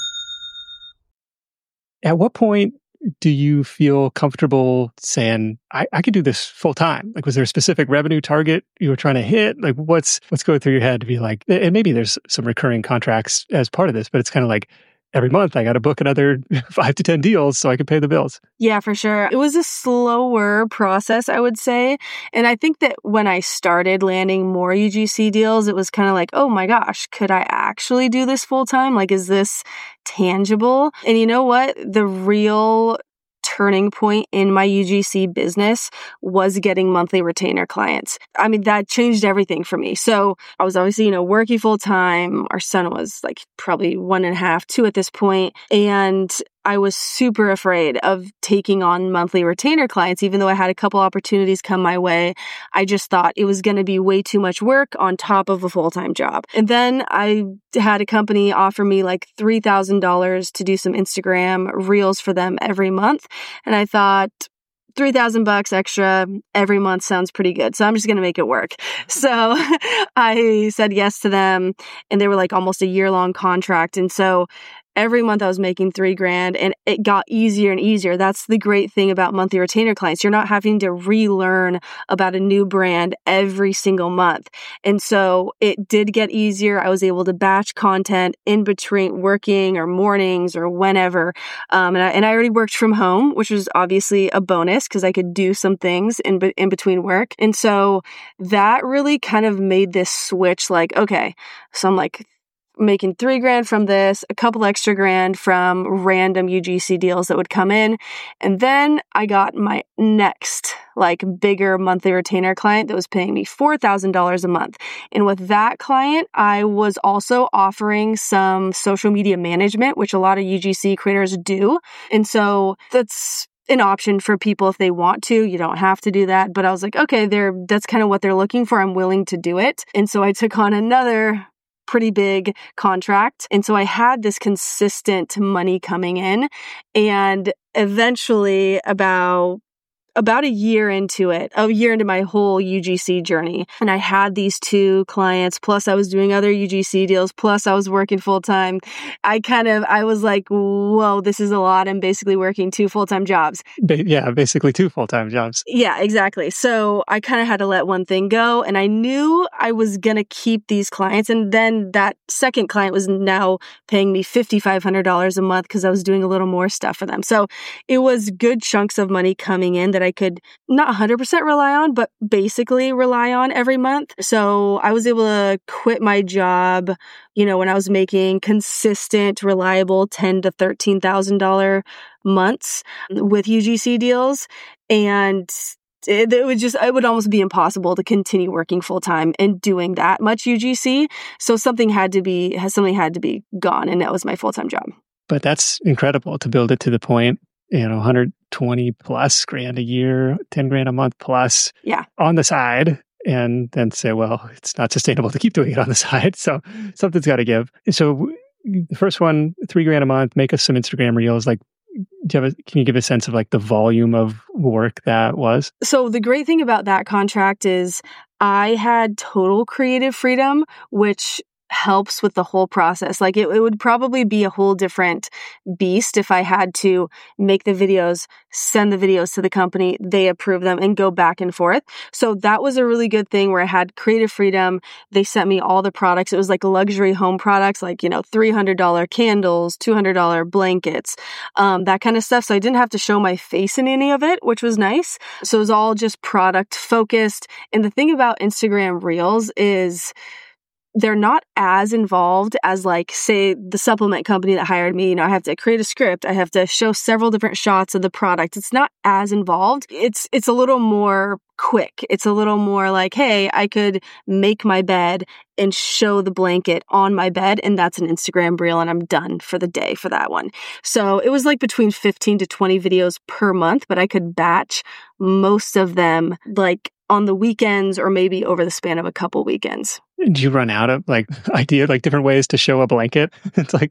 [SPEAKER 1] At what point do you feel comfortable saying, I, I could do this full time? Like, was there a specific revenue target you were trying to hit? Like, what's what's going through your head to be like, and maybe there's some recurring contracts as part of this, but it's kind of like every month I got to book another five to ten deals so I can pay the bills.
[SPEAKER 2] Yeah, for sure. It was a slower process, I would say. And I think that when I started landing more U G C deals, it was kind of like, oh my gosh, could I actually do this full time? Like, is this tangible? And you know what? The real turning point in my U G C business was getting monthly retainer clients. I mean, that changed everything for me. So I was obviously, you know, working full time. Our son was like probably one and a half, two at this point. And I was super afraid of taking on monthly retainer clients, even though I had a couple opportunities come my way. I just thought it was going to be way too much work on top of a full-time job. And then I had a company offer me like three thousand dollars to do some Instagram reels for them every month. And I thought, three thousand bucks extra every month sounds pretty good. So I'm just going to make it work. So I said yes to them, and they were like almost a year long contract. And so every month I was making three grand, and it got easier and easier. That's the great thing about monthly retainer clients. You're not having to relearn about a new brand every single month. And so it did get easier. I was able to batch content in between working or mornings or whenever. Um, and, I, and I already worked from home, which was obviously a bonus because I could do some things in, be- in between work. And so that really kind of made this switch like, okay, so I'm like, making three grand from this, a couple extra grand from random U G C deals that would come in. And then I got my next, like, bigger monthly retainer client that was paying me four thousand dollars a month. And with that client, I was also offering some social media management, which a lot of U G C creators do. And so that's an option for people if they want to. You don't have to do that. But I was like, okay, they're, that's kind of what they're looking for. I'm willing to do it. And so I took on another pretty big contract. And so I had this consistent money coming in. And eventually, about about a year into it, a year into my whole U G C journey, and I had these two clients, plus I was doing other U G C deals, plus I was working full time. I kind of, I was like, whoa, this is a lot. I'm basically working two full-time jobs.
[SPEAKER 1] Ba- yeah, basically two full-time jobs.
[SPEAKER 2] Yeah, exactly. So I kind of had to let one thing go, and I knew I was going to keep these clients. And then that second client was now paying me five thousand five hundred dollars a month because I was doing a little more stuff for them. So it was good chunks of money coming in that I could not one hundred percent rely on, but basically rely on every month. So I was able to quit my job, you know, when I was making consistent, reliable ten thousand to thirteen thousand dollars months with U G C deals. And it, it would just, it would almost be impossible to continue working full time and doing that much U G C. So something had to be, something had to be gone. And that was my full-time job.
[SPEAKER 1] But that's incredible to build it to the point, you know, one hundred twenty plus grand a year, ten grand a month plus
[SPEAKER 2] yeah.
[SPEAKER 1] on the side, and then say, well, it's not sustainable to keep doing it on the side. So something's got to give. So the first one, three grand a month, make us some Instagram reels. Like, do you have a, can you give a sense of like the volume of work that was?
[SPEAKER 2] So the great thing about that contract is I had total creative freedom, which helps with the whole process. Like it, it would probably be a whole different beast if I had to make the videos, send the videos to the company, they approve them, and go back and forth. So that was a really good thing where I had creative freedom. They sent me all the products. It was like luxury home products, like, you know, three hundred dollars candles, two hundred dollars blankets, um, that kind of stuff. So I didn't have to show my face in any of it, which was nice. So it was all just product focused. And the thing about Instagram Reels is they're not as involved as, like, say, the supplement company that hired me. You know, I have to create a script. I have to show several different shots of the product. It's not as involved. It's it's a little more quick. It's a little more like, hey, I could make my bed and show the blanket on my bed, and that's an Instagram reel, and I'm done for the day for that one. So it was like between fifteen to twenty videos per month, but I could batch most of them like on the weekends or maybe over the span of a couple weekends.
[SPEAKER 1] Did you run out of like idea, like different ways to show a blanket? It's like,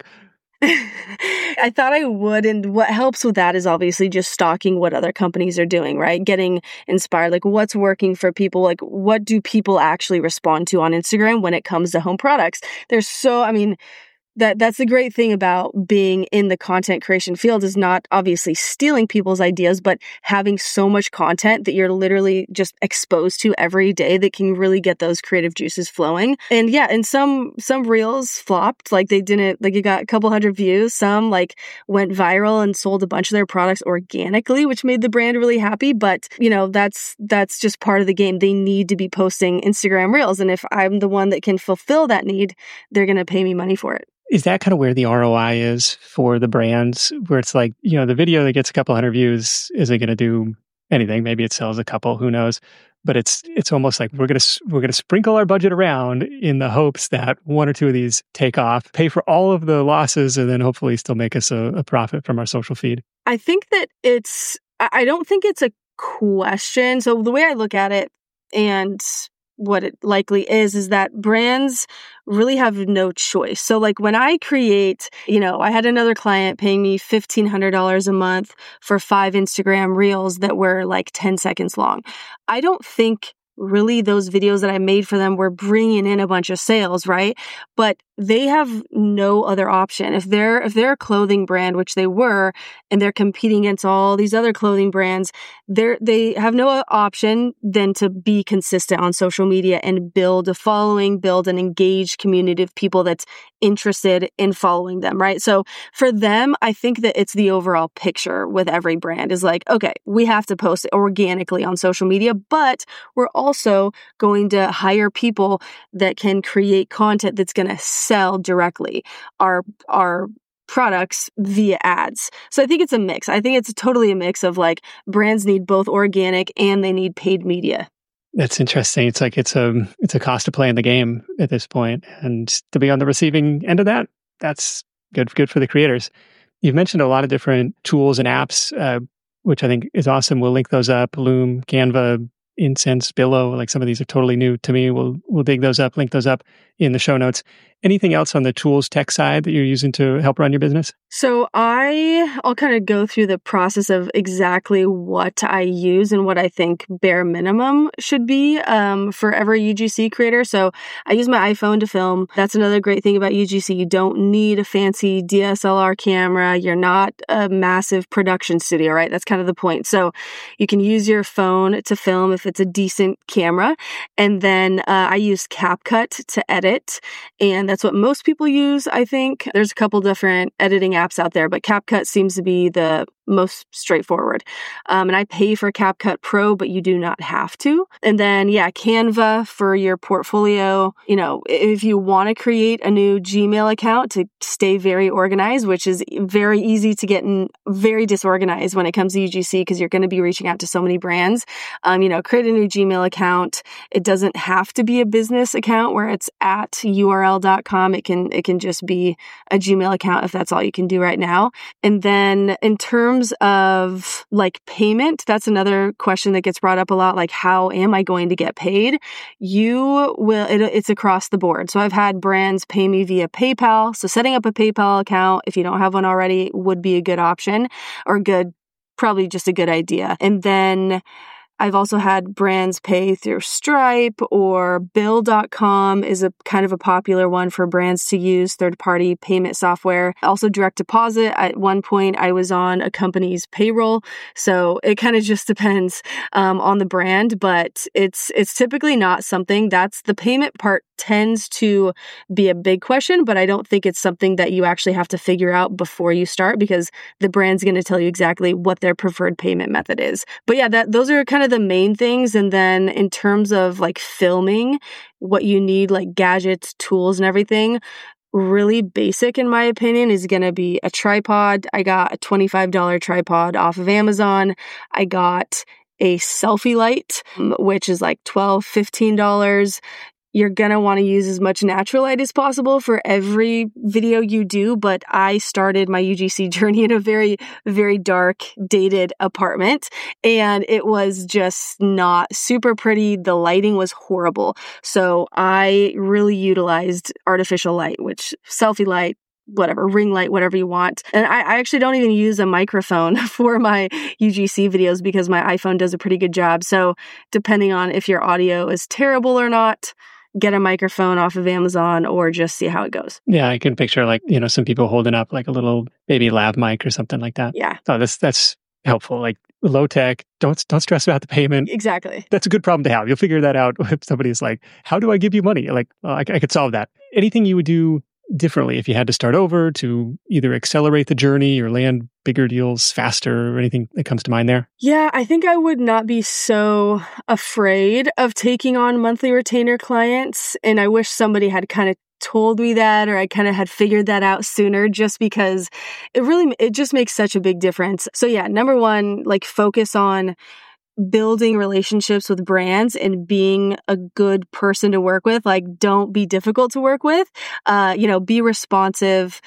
[SPEAKER 2] I thought I would. And what helps with that is obviously just stalking what other companies are doing, right? Getting inspired, like what's working for people, like what do people actually respond to on Instagram when it comes to home products? There's so, I mean, That that's the great thing about being in the content creation field is not obviously stealing people's ideas, but having so much content that you're literally just exposed to every day that can really get those creative juices flowing. And yeah, and some some reels flopped, like they didn't, like you got a couple hundred views. Some like went viral and sold a bunch of their products organically, which made the brand really happy. But you know, that's that's just part of the game. They need to be posting Instagram reels, and if I'm the one that can fulfill that need, they're going to pay me money for it.
[SPEAKER 1] Is that kind of where the R O I is for the brands, where it's like, you know, the video that gets a couple hundred views isn't going to do anything. Maybe it sells a couple, who knows? But it's it's almost like we're going to we're going to sprinkle our budget around in the hopes that one or two of these take off, pay for all of the losses, and then hopefully still make us a, a profit from our social feed.
[SPEAKER 2] I think that it's, I don't think it's a question. So the way I look at it, and what it likely is, is that brands really have no choice. So like when I create, you know, I had another client paying me fifteen hundred dollars a month for five Instagram reels that were like ten seconds long. I don't think really those videos that I made for them were bringing in a bunch of sales, right? But they have no other option. If they're, if they're a clothing brand, which they were, and they're competing against all these other clothing brands, they're, they have no option than to be consistent on social media and build a following, build an engaged community of people that's interested in following them, right? So for them, I think that it's the overall picture with every brand is like, okay, we have to post it organically on social media, but we're also going to hire people that can create content that's going to sell directly our, our products via ads. So I think it's a mix. I think it's totally a mix of like brands need both organic and they need paid media.
[SPEAKER 1] That's interesting. It's like it's a it's a cost to play in the game at this point, and to be on the receiving end of that, that's good good for the creators. You've mentioned a lot of different tools and apps, uh, which I think is awesome. We'll link those up: Loom, Canva, Incense, Billow. Like some of these are totally new to me. We'll we'll dig those up, link those up in the show notes. Anything else on the tools tech side that you're using to help run your business?
[SPEAKER 2] So I, I'll kind of go through the process of exactly what I use and what I think bare minimum should be um, for every U G C creator. So I use my iPhone to film. That's another great thing about U G C. You don't need a fancy D S L R camera. You're not a massive production studio, right? That's kind of the point. So you can use your phone to film if it's a decent camera. And then uh, I use CapCut to edit. And that's what most people use, I think. There's a couple different editing apps out there, but CapCut seems to be the most straightforward. Um, and I pay for CapCut Pro, but you do not have to. And then, yeah, Canva for your portfolio. You know, if you want to create a new Gmail account to stay very organized, which is very easy to get in, very disorganized when it comes to U G C because you're going to be reaching out to so many brands. Um, you know, create a new Gmail account. It doesn't have to be a business account where it's at U R L dot com. It can, it can just be a Gmail account if that's all you can do right now. And then in terms of like payment, that's another question that gets brought up a lot. Like, how am I going to get paid? You will, it, it's across the board. So I've had brands pay me via PayPal. So setting up a PayPal account, if you don't have one already, would be a good option or good, probably just a good idea. And then I've also had brands pay through Stripe, or Bill dot com is a kind of a popular one for brands to use, third-party payment software. Also direct deposit. At one point, I was on a company's payroll. So it kind of just depends um, on the brand, but it's it's typically not something that's the payment part tends to be a big question, but I don't think it's something that you actually have to figure out before you start because the brand's going to tell you exactly what their preferred payment method is. But yeah, that those are kind of the main things. And then in terms of like filming, what you need, like gadgets, tools, and everything, really basic in my opinion is going to be a tripod. I got a twenty-five dollars tripod off of Amazon. I got a selfie light, which is like twelve dollars, fifteen dollars. You're going to want to use as much natural light as possible for every video you do. But I started my U G C journey in a very, very dark, dated apartment. And it was just not super pretty. The lighting was horrible. So I really utilized artificial light, which selfie light, whatever, ring light, whatever you want. And I, I actually don't even use a microphone for my U G C videos because my iPhone does a pretty good job. So depending on if your audio is terrible or not, get a microphone off of Amazon or just see how it goes.
[SPEAKER 1] Yeah, I can picture like, you know, some people holding up like a little baby lav mic or something like that.
[SPEAKER 2] Yeah.
[SPEAKER 1] Oh, that's that's helpful. Like low tech, don't don't stress about the payment.
[SPEAKER 2] Exactly.
[SPEAKER 1] That's a good problem to have. You'll figure that out if somebody's like, how do I give you money? Like, well, I, I could solve that. Anything you would do differently if you had to start over to either accelerate the journey or land bigger deals faster or anything that comes to mind there?
[SPEAKER 2] Yeah, I think I would not be so afraid of taking on monthly retainer clients. And I wish somebody had kind of told me that, or I kind of had figured that out sooner, just because it really, it just makes such a big difference. So yeah, number one, like focus on building relationships with brands and being a good person to work with. Like, don't be difficult to work with. Uh, you know, be responsive,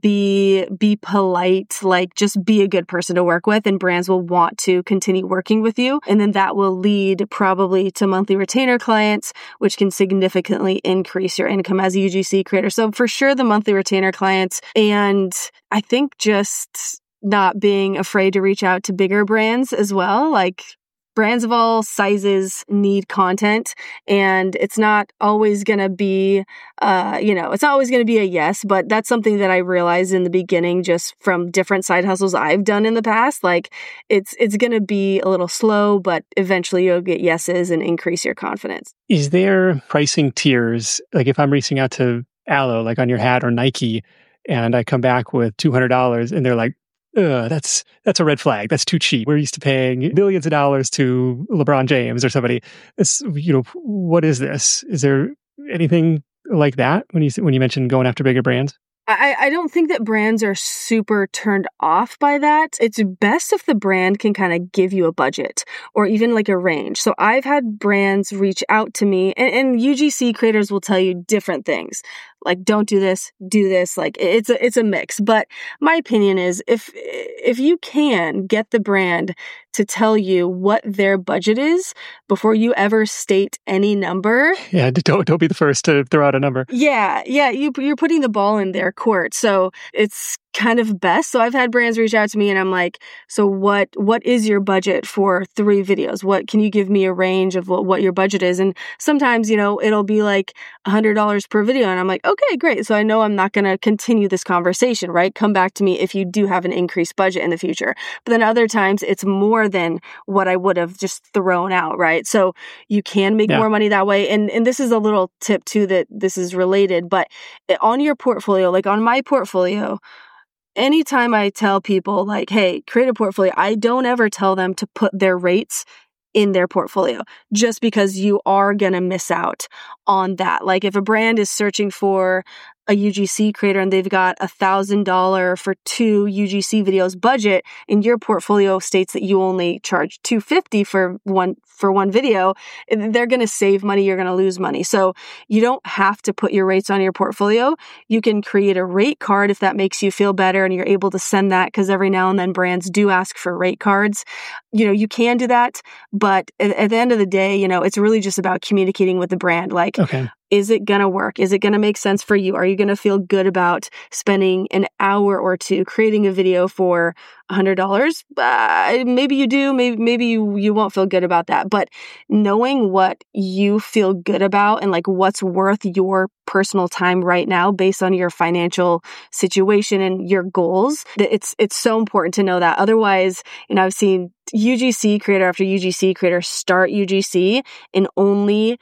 [SPEAKER 2] be, be polite, like just be a good person to work with, and brands will want to continue working with you. And then that will lead probably to monthly retainer clients, which can significantly increase your income as a U G C creator. So for sure, the monthly retainer clients. And I think just not being afraid to reach out to bigger brands as well. Like, brands of all sizes need content, and it's not always going to be, uh, you know, it's not always going to be a yes, but that's something that I realized in the beginning just from different side hustles I've done in the past. Like, it's, it's going to be a little slow, but eventually you'll get yeses and increase your confidence.
[SPEAKER 1] Is there pricing tiers? Like if I'm reaching out to Aloe, like on your hat, or Nike, and I come back with two hundred dollars and they're like, Ugh, that's that's a red flag. That's too cheap. We're used to paying billions of dollars to LeBron James or somebody. It's, you know, what is this? Is there anything like that when you when you mentioned going after bigger brands?
[SPEAKER 2] I, I don't think that brands are super turned off by that. It's best if the brand can kind of give you a budget or even like a range. So I've had brands reach out to me, and, and U G C creators will tell you different things. Like, don't do this, do this. Like, it's a, it's a mix. But my opinion is if, if you can get the brand to tell you what their budget is before you ever state any number.
[SPEAKER 1] Yeah. Don't, don't be the first to throw out a number.
[SPEAKER 2] Yeah. Yeah. You, you're putting the ball in their court. So it's kind of best. So I've had brands reach out to me and I'm like, so what, what is your budget for three videos? What, can you give me a range of what, what your budget is? And sometimes, you know, it'll be like a hundred dollars per video. And I'm like, okay, great. So I know I'm not going to continue this conversation, right? Come back to me if you do have an increased budget in the future. But then other times it's more than what I would have just thrown out, right? So you can make yeah. more money that way. And, and this is a little tip too, that this is related, but on your portfolio, like on my portfolio, anytime I tell people like, hey, create a portfolio, I don't ever tell them to put their rates in their portfolio, just because you are going to miss out on that. Like if a brand is searching for a U G C creator and they've got a thousand dollar for two U G C videos budget, and your portfolio states that you only charge two fifty for one for one video, they're going to save money. You're going to lose money. So you don't have to put your rates on your portfolio. You can create a rate card if that makes you feel better, and you're able to send that, because every now and then brands do ask for rate cards. You know, you can do that, but at, at the end of the day, you know, it's really just about communicating with the brand. Like, okay. Is it going to work? Is it going to make sense for you? Are you going to feel good about spending an hour or two creating a video for one hundred dollars? Uh, maybe you do. Maybe maybe you, you won't feel good about that. But knowing what you feel good about and like what's worth your personal time right now based on your financial situation and your goals, it's it's so important to know that. Otherwise, you know, I've seen U G C creator after U G C creator start U G C and only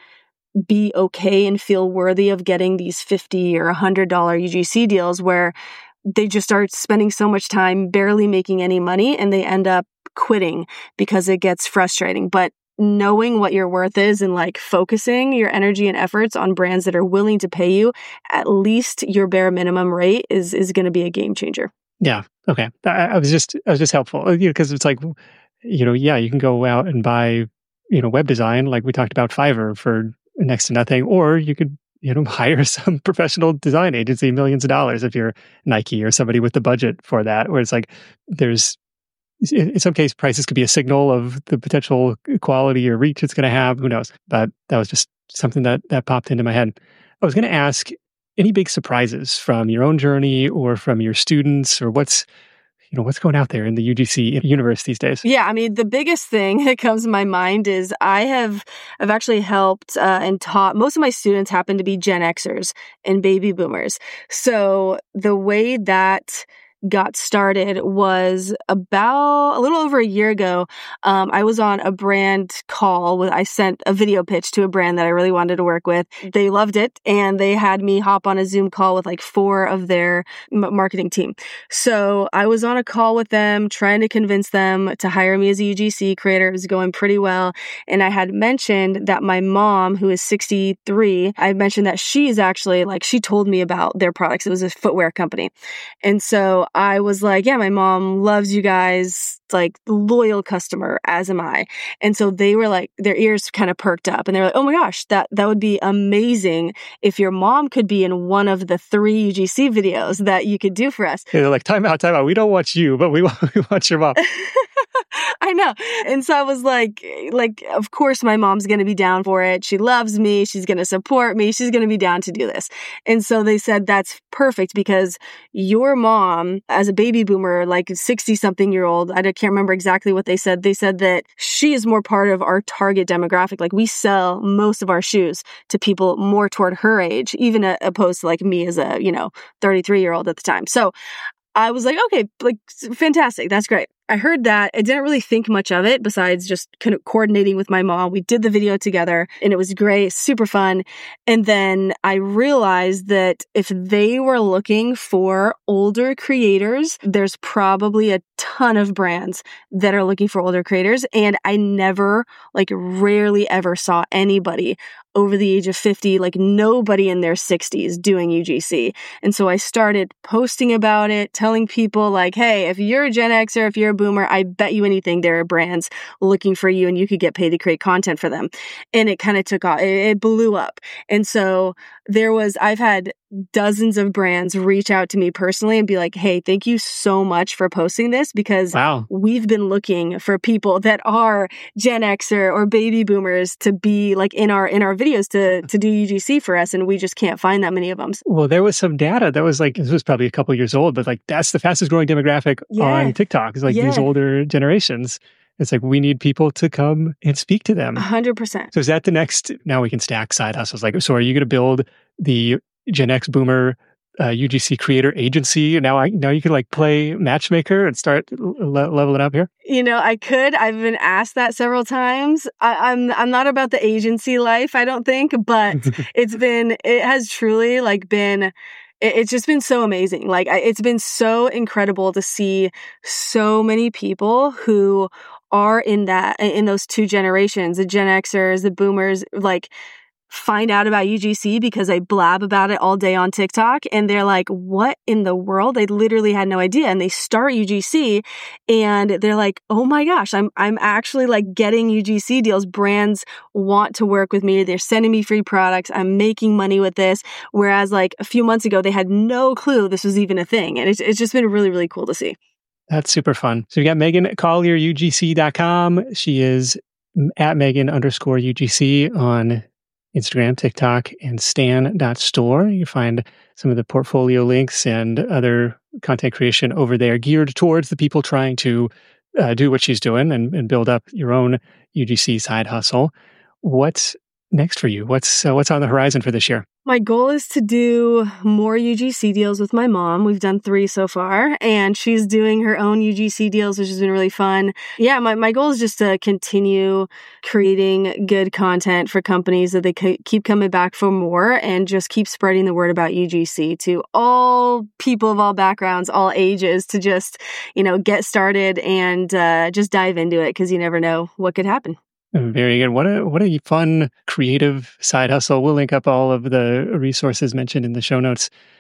[SPEAKER 2] be okay and feel worthy of getting these fifty or one hundred dollars U G C deals where they just start spending so much time barely making any money, and they end up quitting because it gets frustrating. But knowing what your worth is and like focusing your energy and efforts on brands that are willing to pay you at least your bare minimum rate is is going to be a game changer.
[SPEAKER 1] Yeah. Okay. I, I was just I was just helpful, you know, because it's like, you know, yeah, you can go out and buy, you know, web design, like we talked about Fiverr for next to nothing, or you could, you know, hire some professional design agency, millions of dollars if you're Nike or somebody with the budget for that, where it's like, there's, in some case, prices could be a signal of the potential quality or reach it's going to have. Who knows? But that was just something that, that popped into my head. I was going to ask, any big surprises from your own journey or from your students, or what's, you know, what's going out there in the U G C universe these days?
[SPEAKER 2] Yeah, I mean, the biggest thing that comes to my mind is I have I've actually helped uh, and taught, most of my students happen to be Gen Xers and baby boomers. So the way that got started was about a little over a year ago. Um, I was on a brand call with, I sent a video pitch to a brand that I really wanted to work with. They loved it, and they had me hop on a Zoom call with like four of their m- marketing team. So I was on a call with them, trying to convince them to hire me as a U G C creator. It was going pretty well. And I had mentioned that my mom, who is sixty-three, I mentioned that she's actually like, she told me about their products. It was a footwear company. And so I was like, yeah, my mom loves you guys, like loyal customer, as am I. And so they were like, their ears kind of perked up, and they were like, oh my gosh, that, that would be amazing if your mom could be in one of the three U G C videos that you could do for us.
[SPEAKER 1] Yeah, they're like, time out, time out. We don't want you, but we want, we want your mom.
[SPEAKER 2] I know. And so I was like, like, of course my mom's going to be down for it. She loves me. She's going to support me. She's going to be down to do this. And so they said, that's perfect, because your mom, as a baby boomer, like sixty something year old, I can't remember exactly what they said. They said that she is more part of our target demographic. Like, we sell most of our shoes to people more toward her age, even opposed to like me as a, you know, thirty-three year old at the time. So I was like, okay, like, fantastic. That's great. I heard that. I didn't really think much of it besides just kind of coordinating with my mom. We did the video together, and it was great, super fun. And then I realized that if they were looking for older creators, there's probably a ton of brands that are looking for older creators. And I never, like rarely ever saw anybody over the age of fifty, like nobody in their sixties doing U G C. And so I started posting about it, telling people like, hey, if you're a Gen Xer, if you're a boomer, I bet you anything there are brands looking for you and you could get paid to create content for them. And it kind of took off. It, it blew up. And so there was, I've had dozens of brands reach out to me personally and be like, hey, thank you so much for posting this, because
[SPEAKER 1] wow,
[SPEAKER 2] we've been looking for people that are Gen Xer or baby boomers to be like in our, in our videos to, to do U G C for us. And we just can't find that many of them.
[SPEAKER 1] Well, there was some data that was like, this was probably a couple years old, but like that's the fastest growing demographic
[SPEAKER 2] Yeah.
[SPEAKER 1] on TikTok. It's like
[SPEAKER 2] Yeah.
[SPEAKER 1] these older generations. It's like, we need people to come and speak to them.
[SPEAKER 2] A hundred percent.
[SPEAKER 1] So is that the next, now we can stack side hustles. Like, so are you going to build the Gen X boomer uh, U G C creator agency? Now I, now you can like play matchmaker and start le- leveling up here?
[SPEAKER 2] You know, I could. I've been asked that several times. I, I'm I'm not about the agency life, I don't think, but it's been, it has truly like been, it's just been so amazing. Like, it's been so incredible to see so many people who are in that, in those two generations, the Gen Xers, the boomers, like, find out about U G C because I blab about it all day on TikTok, and they're like, what in the world? They literally had no idea. And they start U G C and they're like, oh my gosh, I'm, I'm actually like getting U G C deals. Brands want to work with me. They're sending me free products. I'm making money with this. Whereas like a few months ago, they had no clue this was even a thing. And it's, it's just been really, really cool to see.
[SPEAKER 1] That's super fun. So you got Megan Collier, U G C dot com. She is at Megan underscore U G C on Instagram, TikTok, and stan dot store. You find some of the portfolio links and other content creation over there geared towards the people trying to uh, do what she's doing and, and build up your own U G C side hustle. What's next for you? What's uh, what's on the horizon for this year?
[SPEAKER 2] My goal is to do more U G C deals with my mom. We've done three so far, and she's doing her own U G C deals, which has been really fun. Yeah, my, my goal is just to continue creating good content for companies that they c- keep coming back for more, and just keep spreading the word about U G C to all people of all backgrounds, all ages, to just, you know, get started and uh, just dive into it, because you never know what could happen.
[SPEAKER 1] Very good. What a what a fun, creative side hustle. We'll link up all of the resources mentioned in the show notes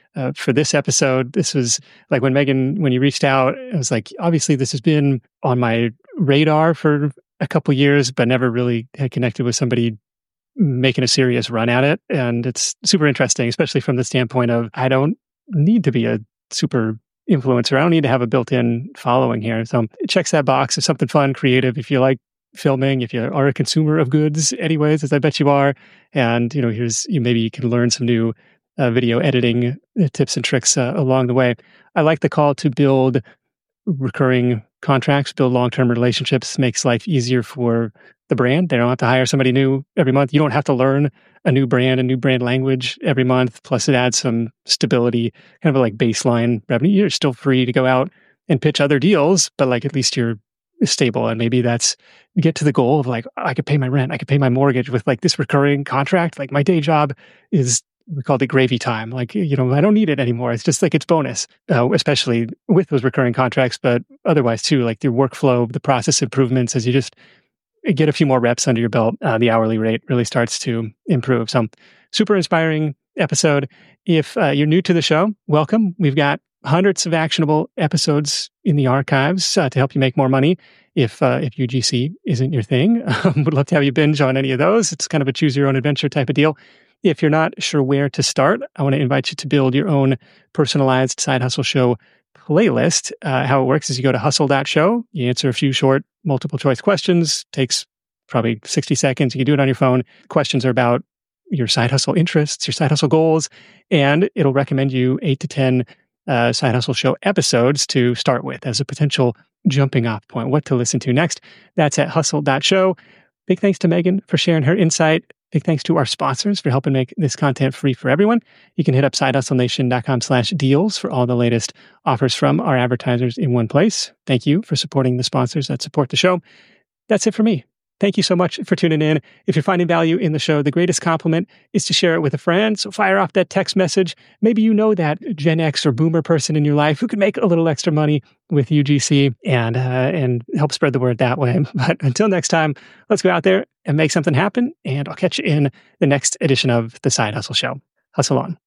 [SPEAKER 1] uh, for this episode. This was like when Megan, when you reached out, I was like, obviously this has been on my radar for a couple years, but never really had connected with somebody making a serious run at it. And it's super interesting, especially from the standpoint of I don't need to be a super influencer. I don't need to have a built-in following here. So it checks that box. It's something fun, creative. If you like filming, if you are a consumer of goods anyways, as I bet you are, and you know, here's you maybe you can learn some new uh, video editing tips and tricks uh, along the way. I like the call to build recurring contracts, build long-term relationships, makes life easier for the brand. They don't have to hire somebody new every month. You don't have to learn a new brand, a new brand language every month. Plus it adds some stability, kind of a like baseline revenue. You're still free to go out and pitch other deals, but like at least you're stable. And maybe that's get to the goal of like, I could pay my rent. I could pay my mortgage with like this recurring contract. Like my day job is, we called it gravy time. Like, you know, I don't need it anymore. It's just like, it's bonus, uh, especially with those recurring contracts, but otherwise too, like your workflow, the process improvements, as you just get a few more reps under your belt, uh, the hourly rate really starts to improve. So super inspiring episode. If uh, you're new to the show, welcome. We've got hundreds of actionable episodes in the archives uh, to help you make more money. If uh, if U G C isn't your thing, um, would love to have you binge on any of those. It's kind of a choose your own adventure type of deal. If you're not sure where to start, I want to invite you to build your own personalized Side Hustle Show playlist. Uh, how it works is you go to hustle dot show, you answer a few short multiple choice questions, takes probably sixty seconds. You can do it on your phone. Questions are about your side hustle interests, your side hustle goals, and it'll recommend you eight to ten uh, Side Hustle Show episodes to start with as a potential jumping off point, what to listen to next. That's at hustle dot show. Big thanks to Megan for sharing her insight. Big thanks to our sponsors for helping make this content free for everyone. You can hit up side hustle nation dot com slash deals for all the latest offers from our advertisers in one place. Thank you for supporting the sponsors that support the show. That's it for me. Thank you so much for tuning in. If you're finding value in the show, the greatest compliment is to share it with a friend. So fire off that text message. Maybe you know that Gen X or Boomer person in your life who can make a little extra money with U G C and uh, and help spread the word that way. But until next time, let's go out there and make something happen. And I'll catch you in the next edition of The Side Hustle Show. Hustle on.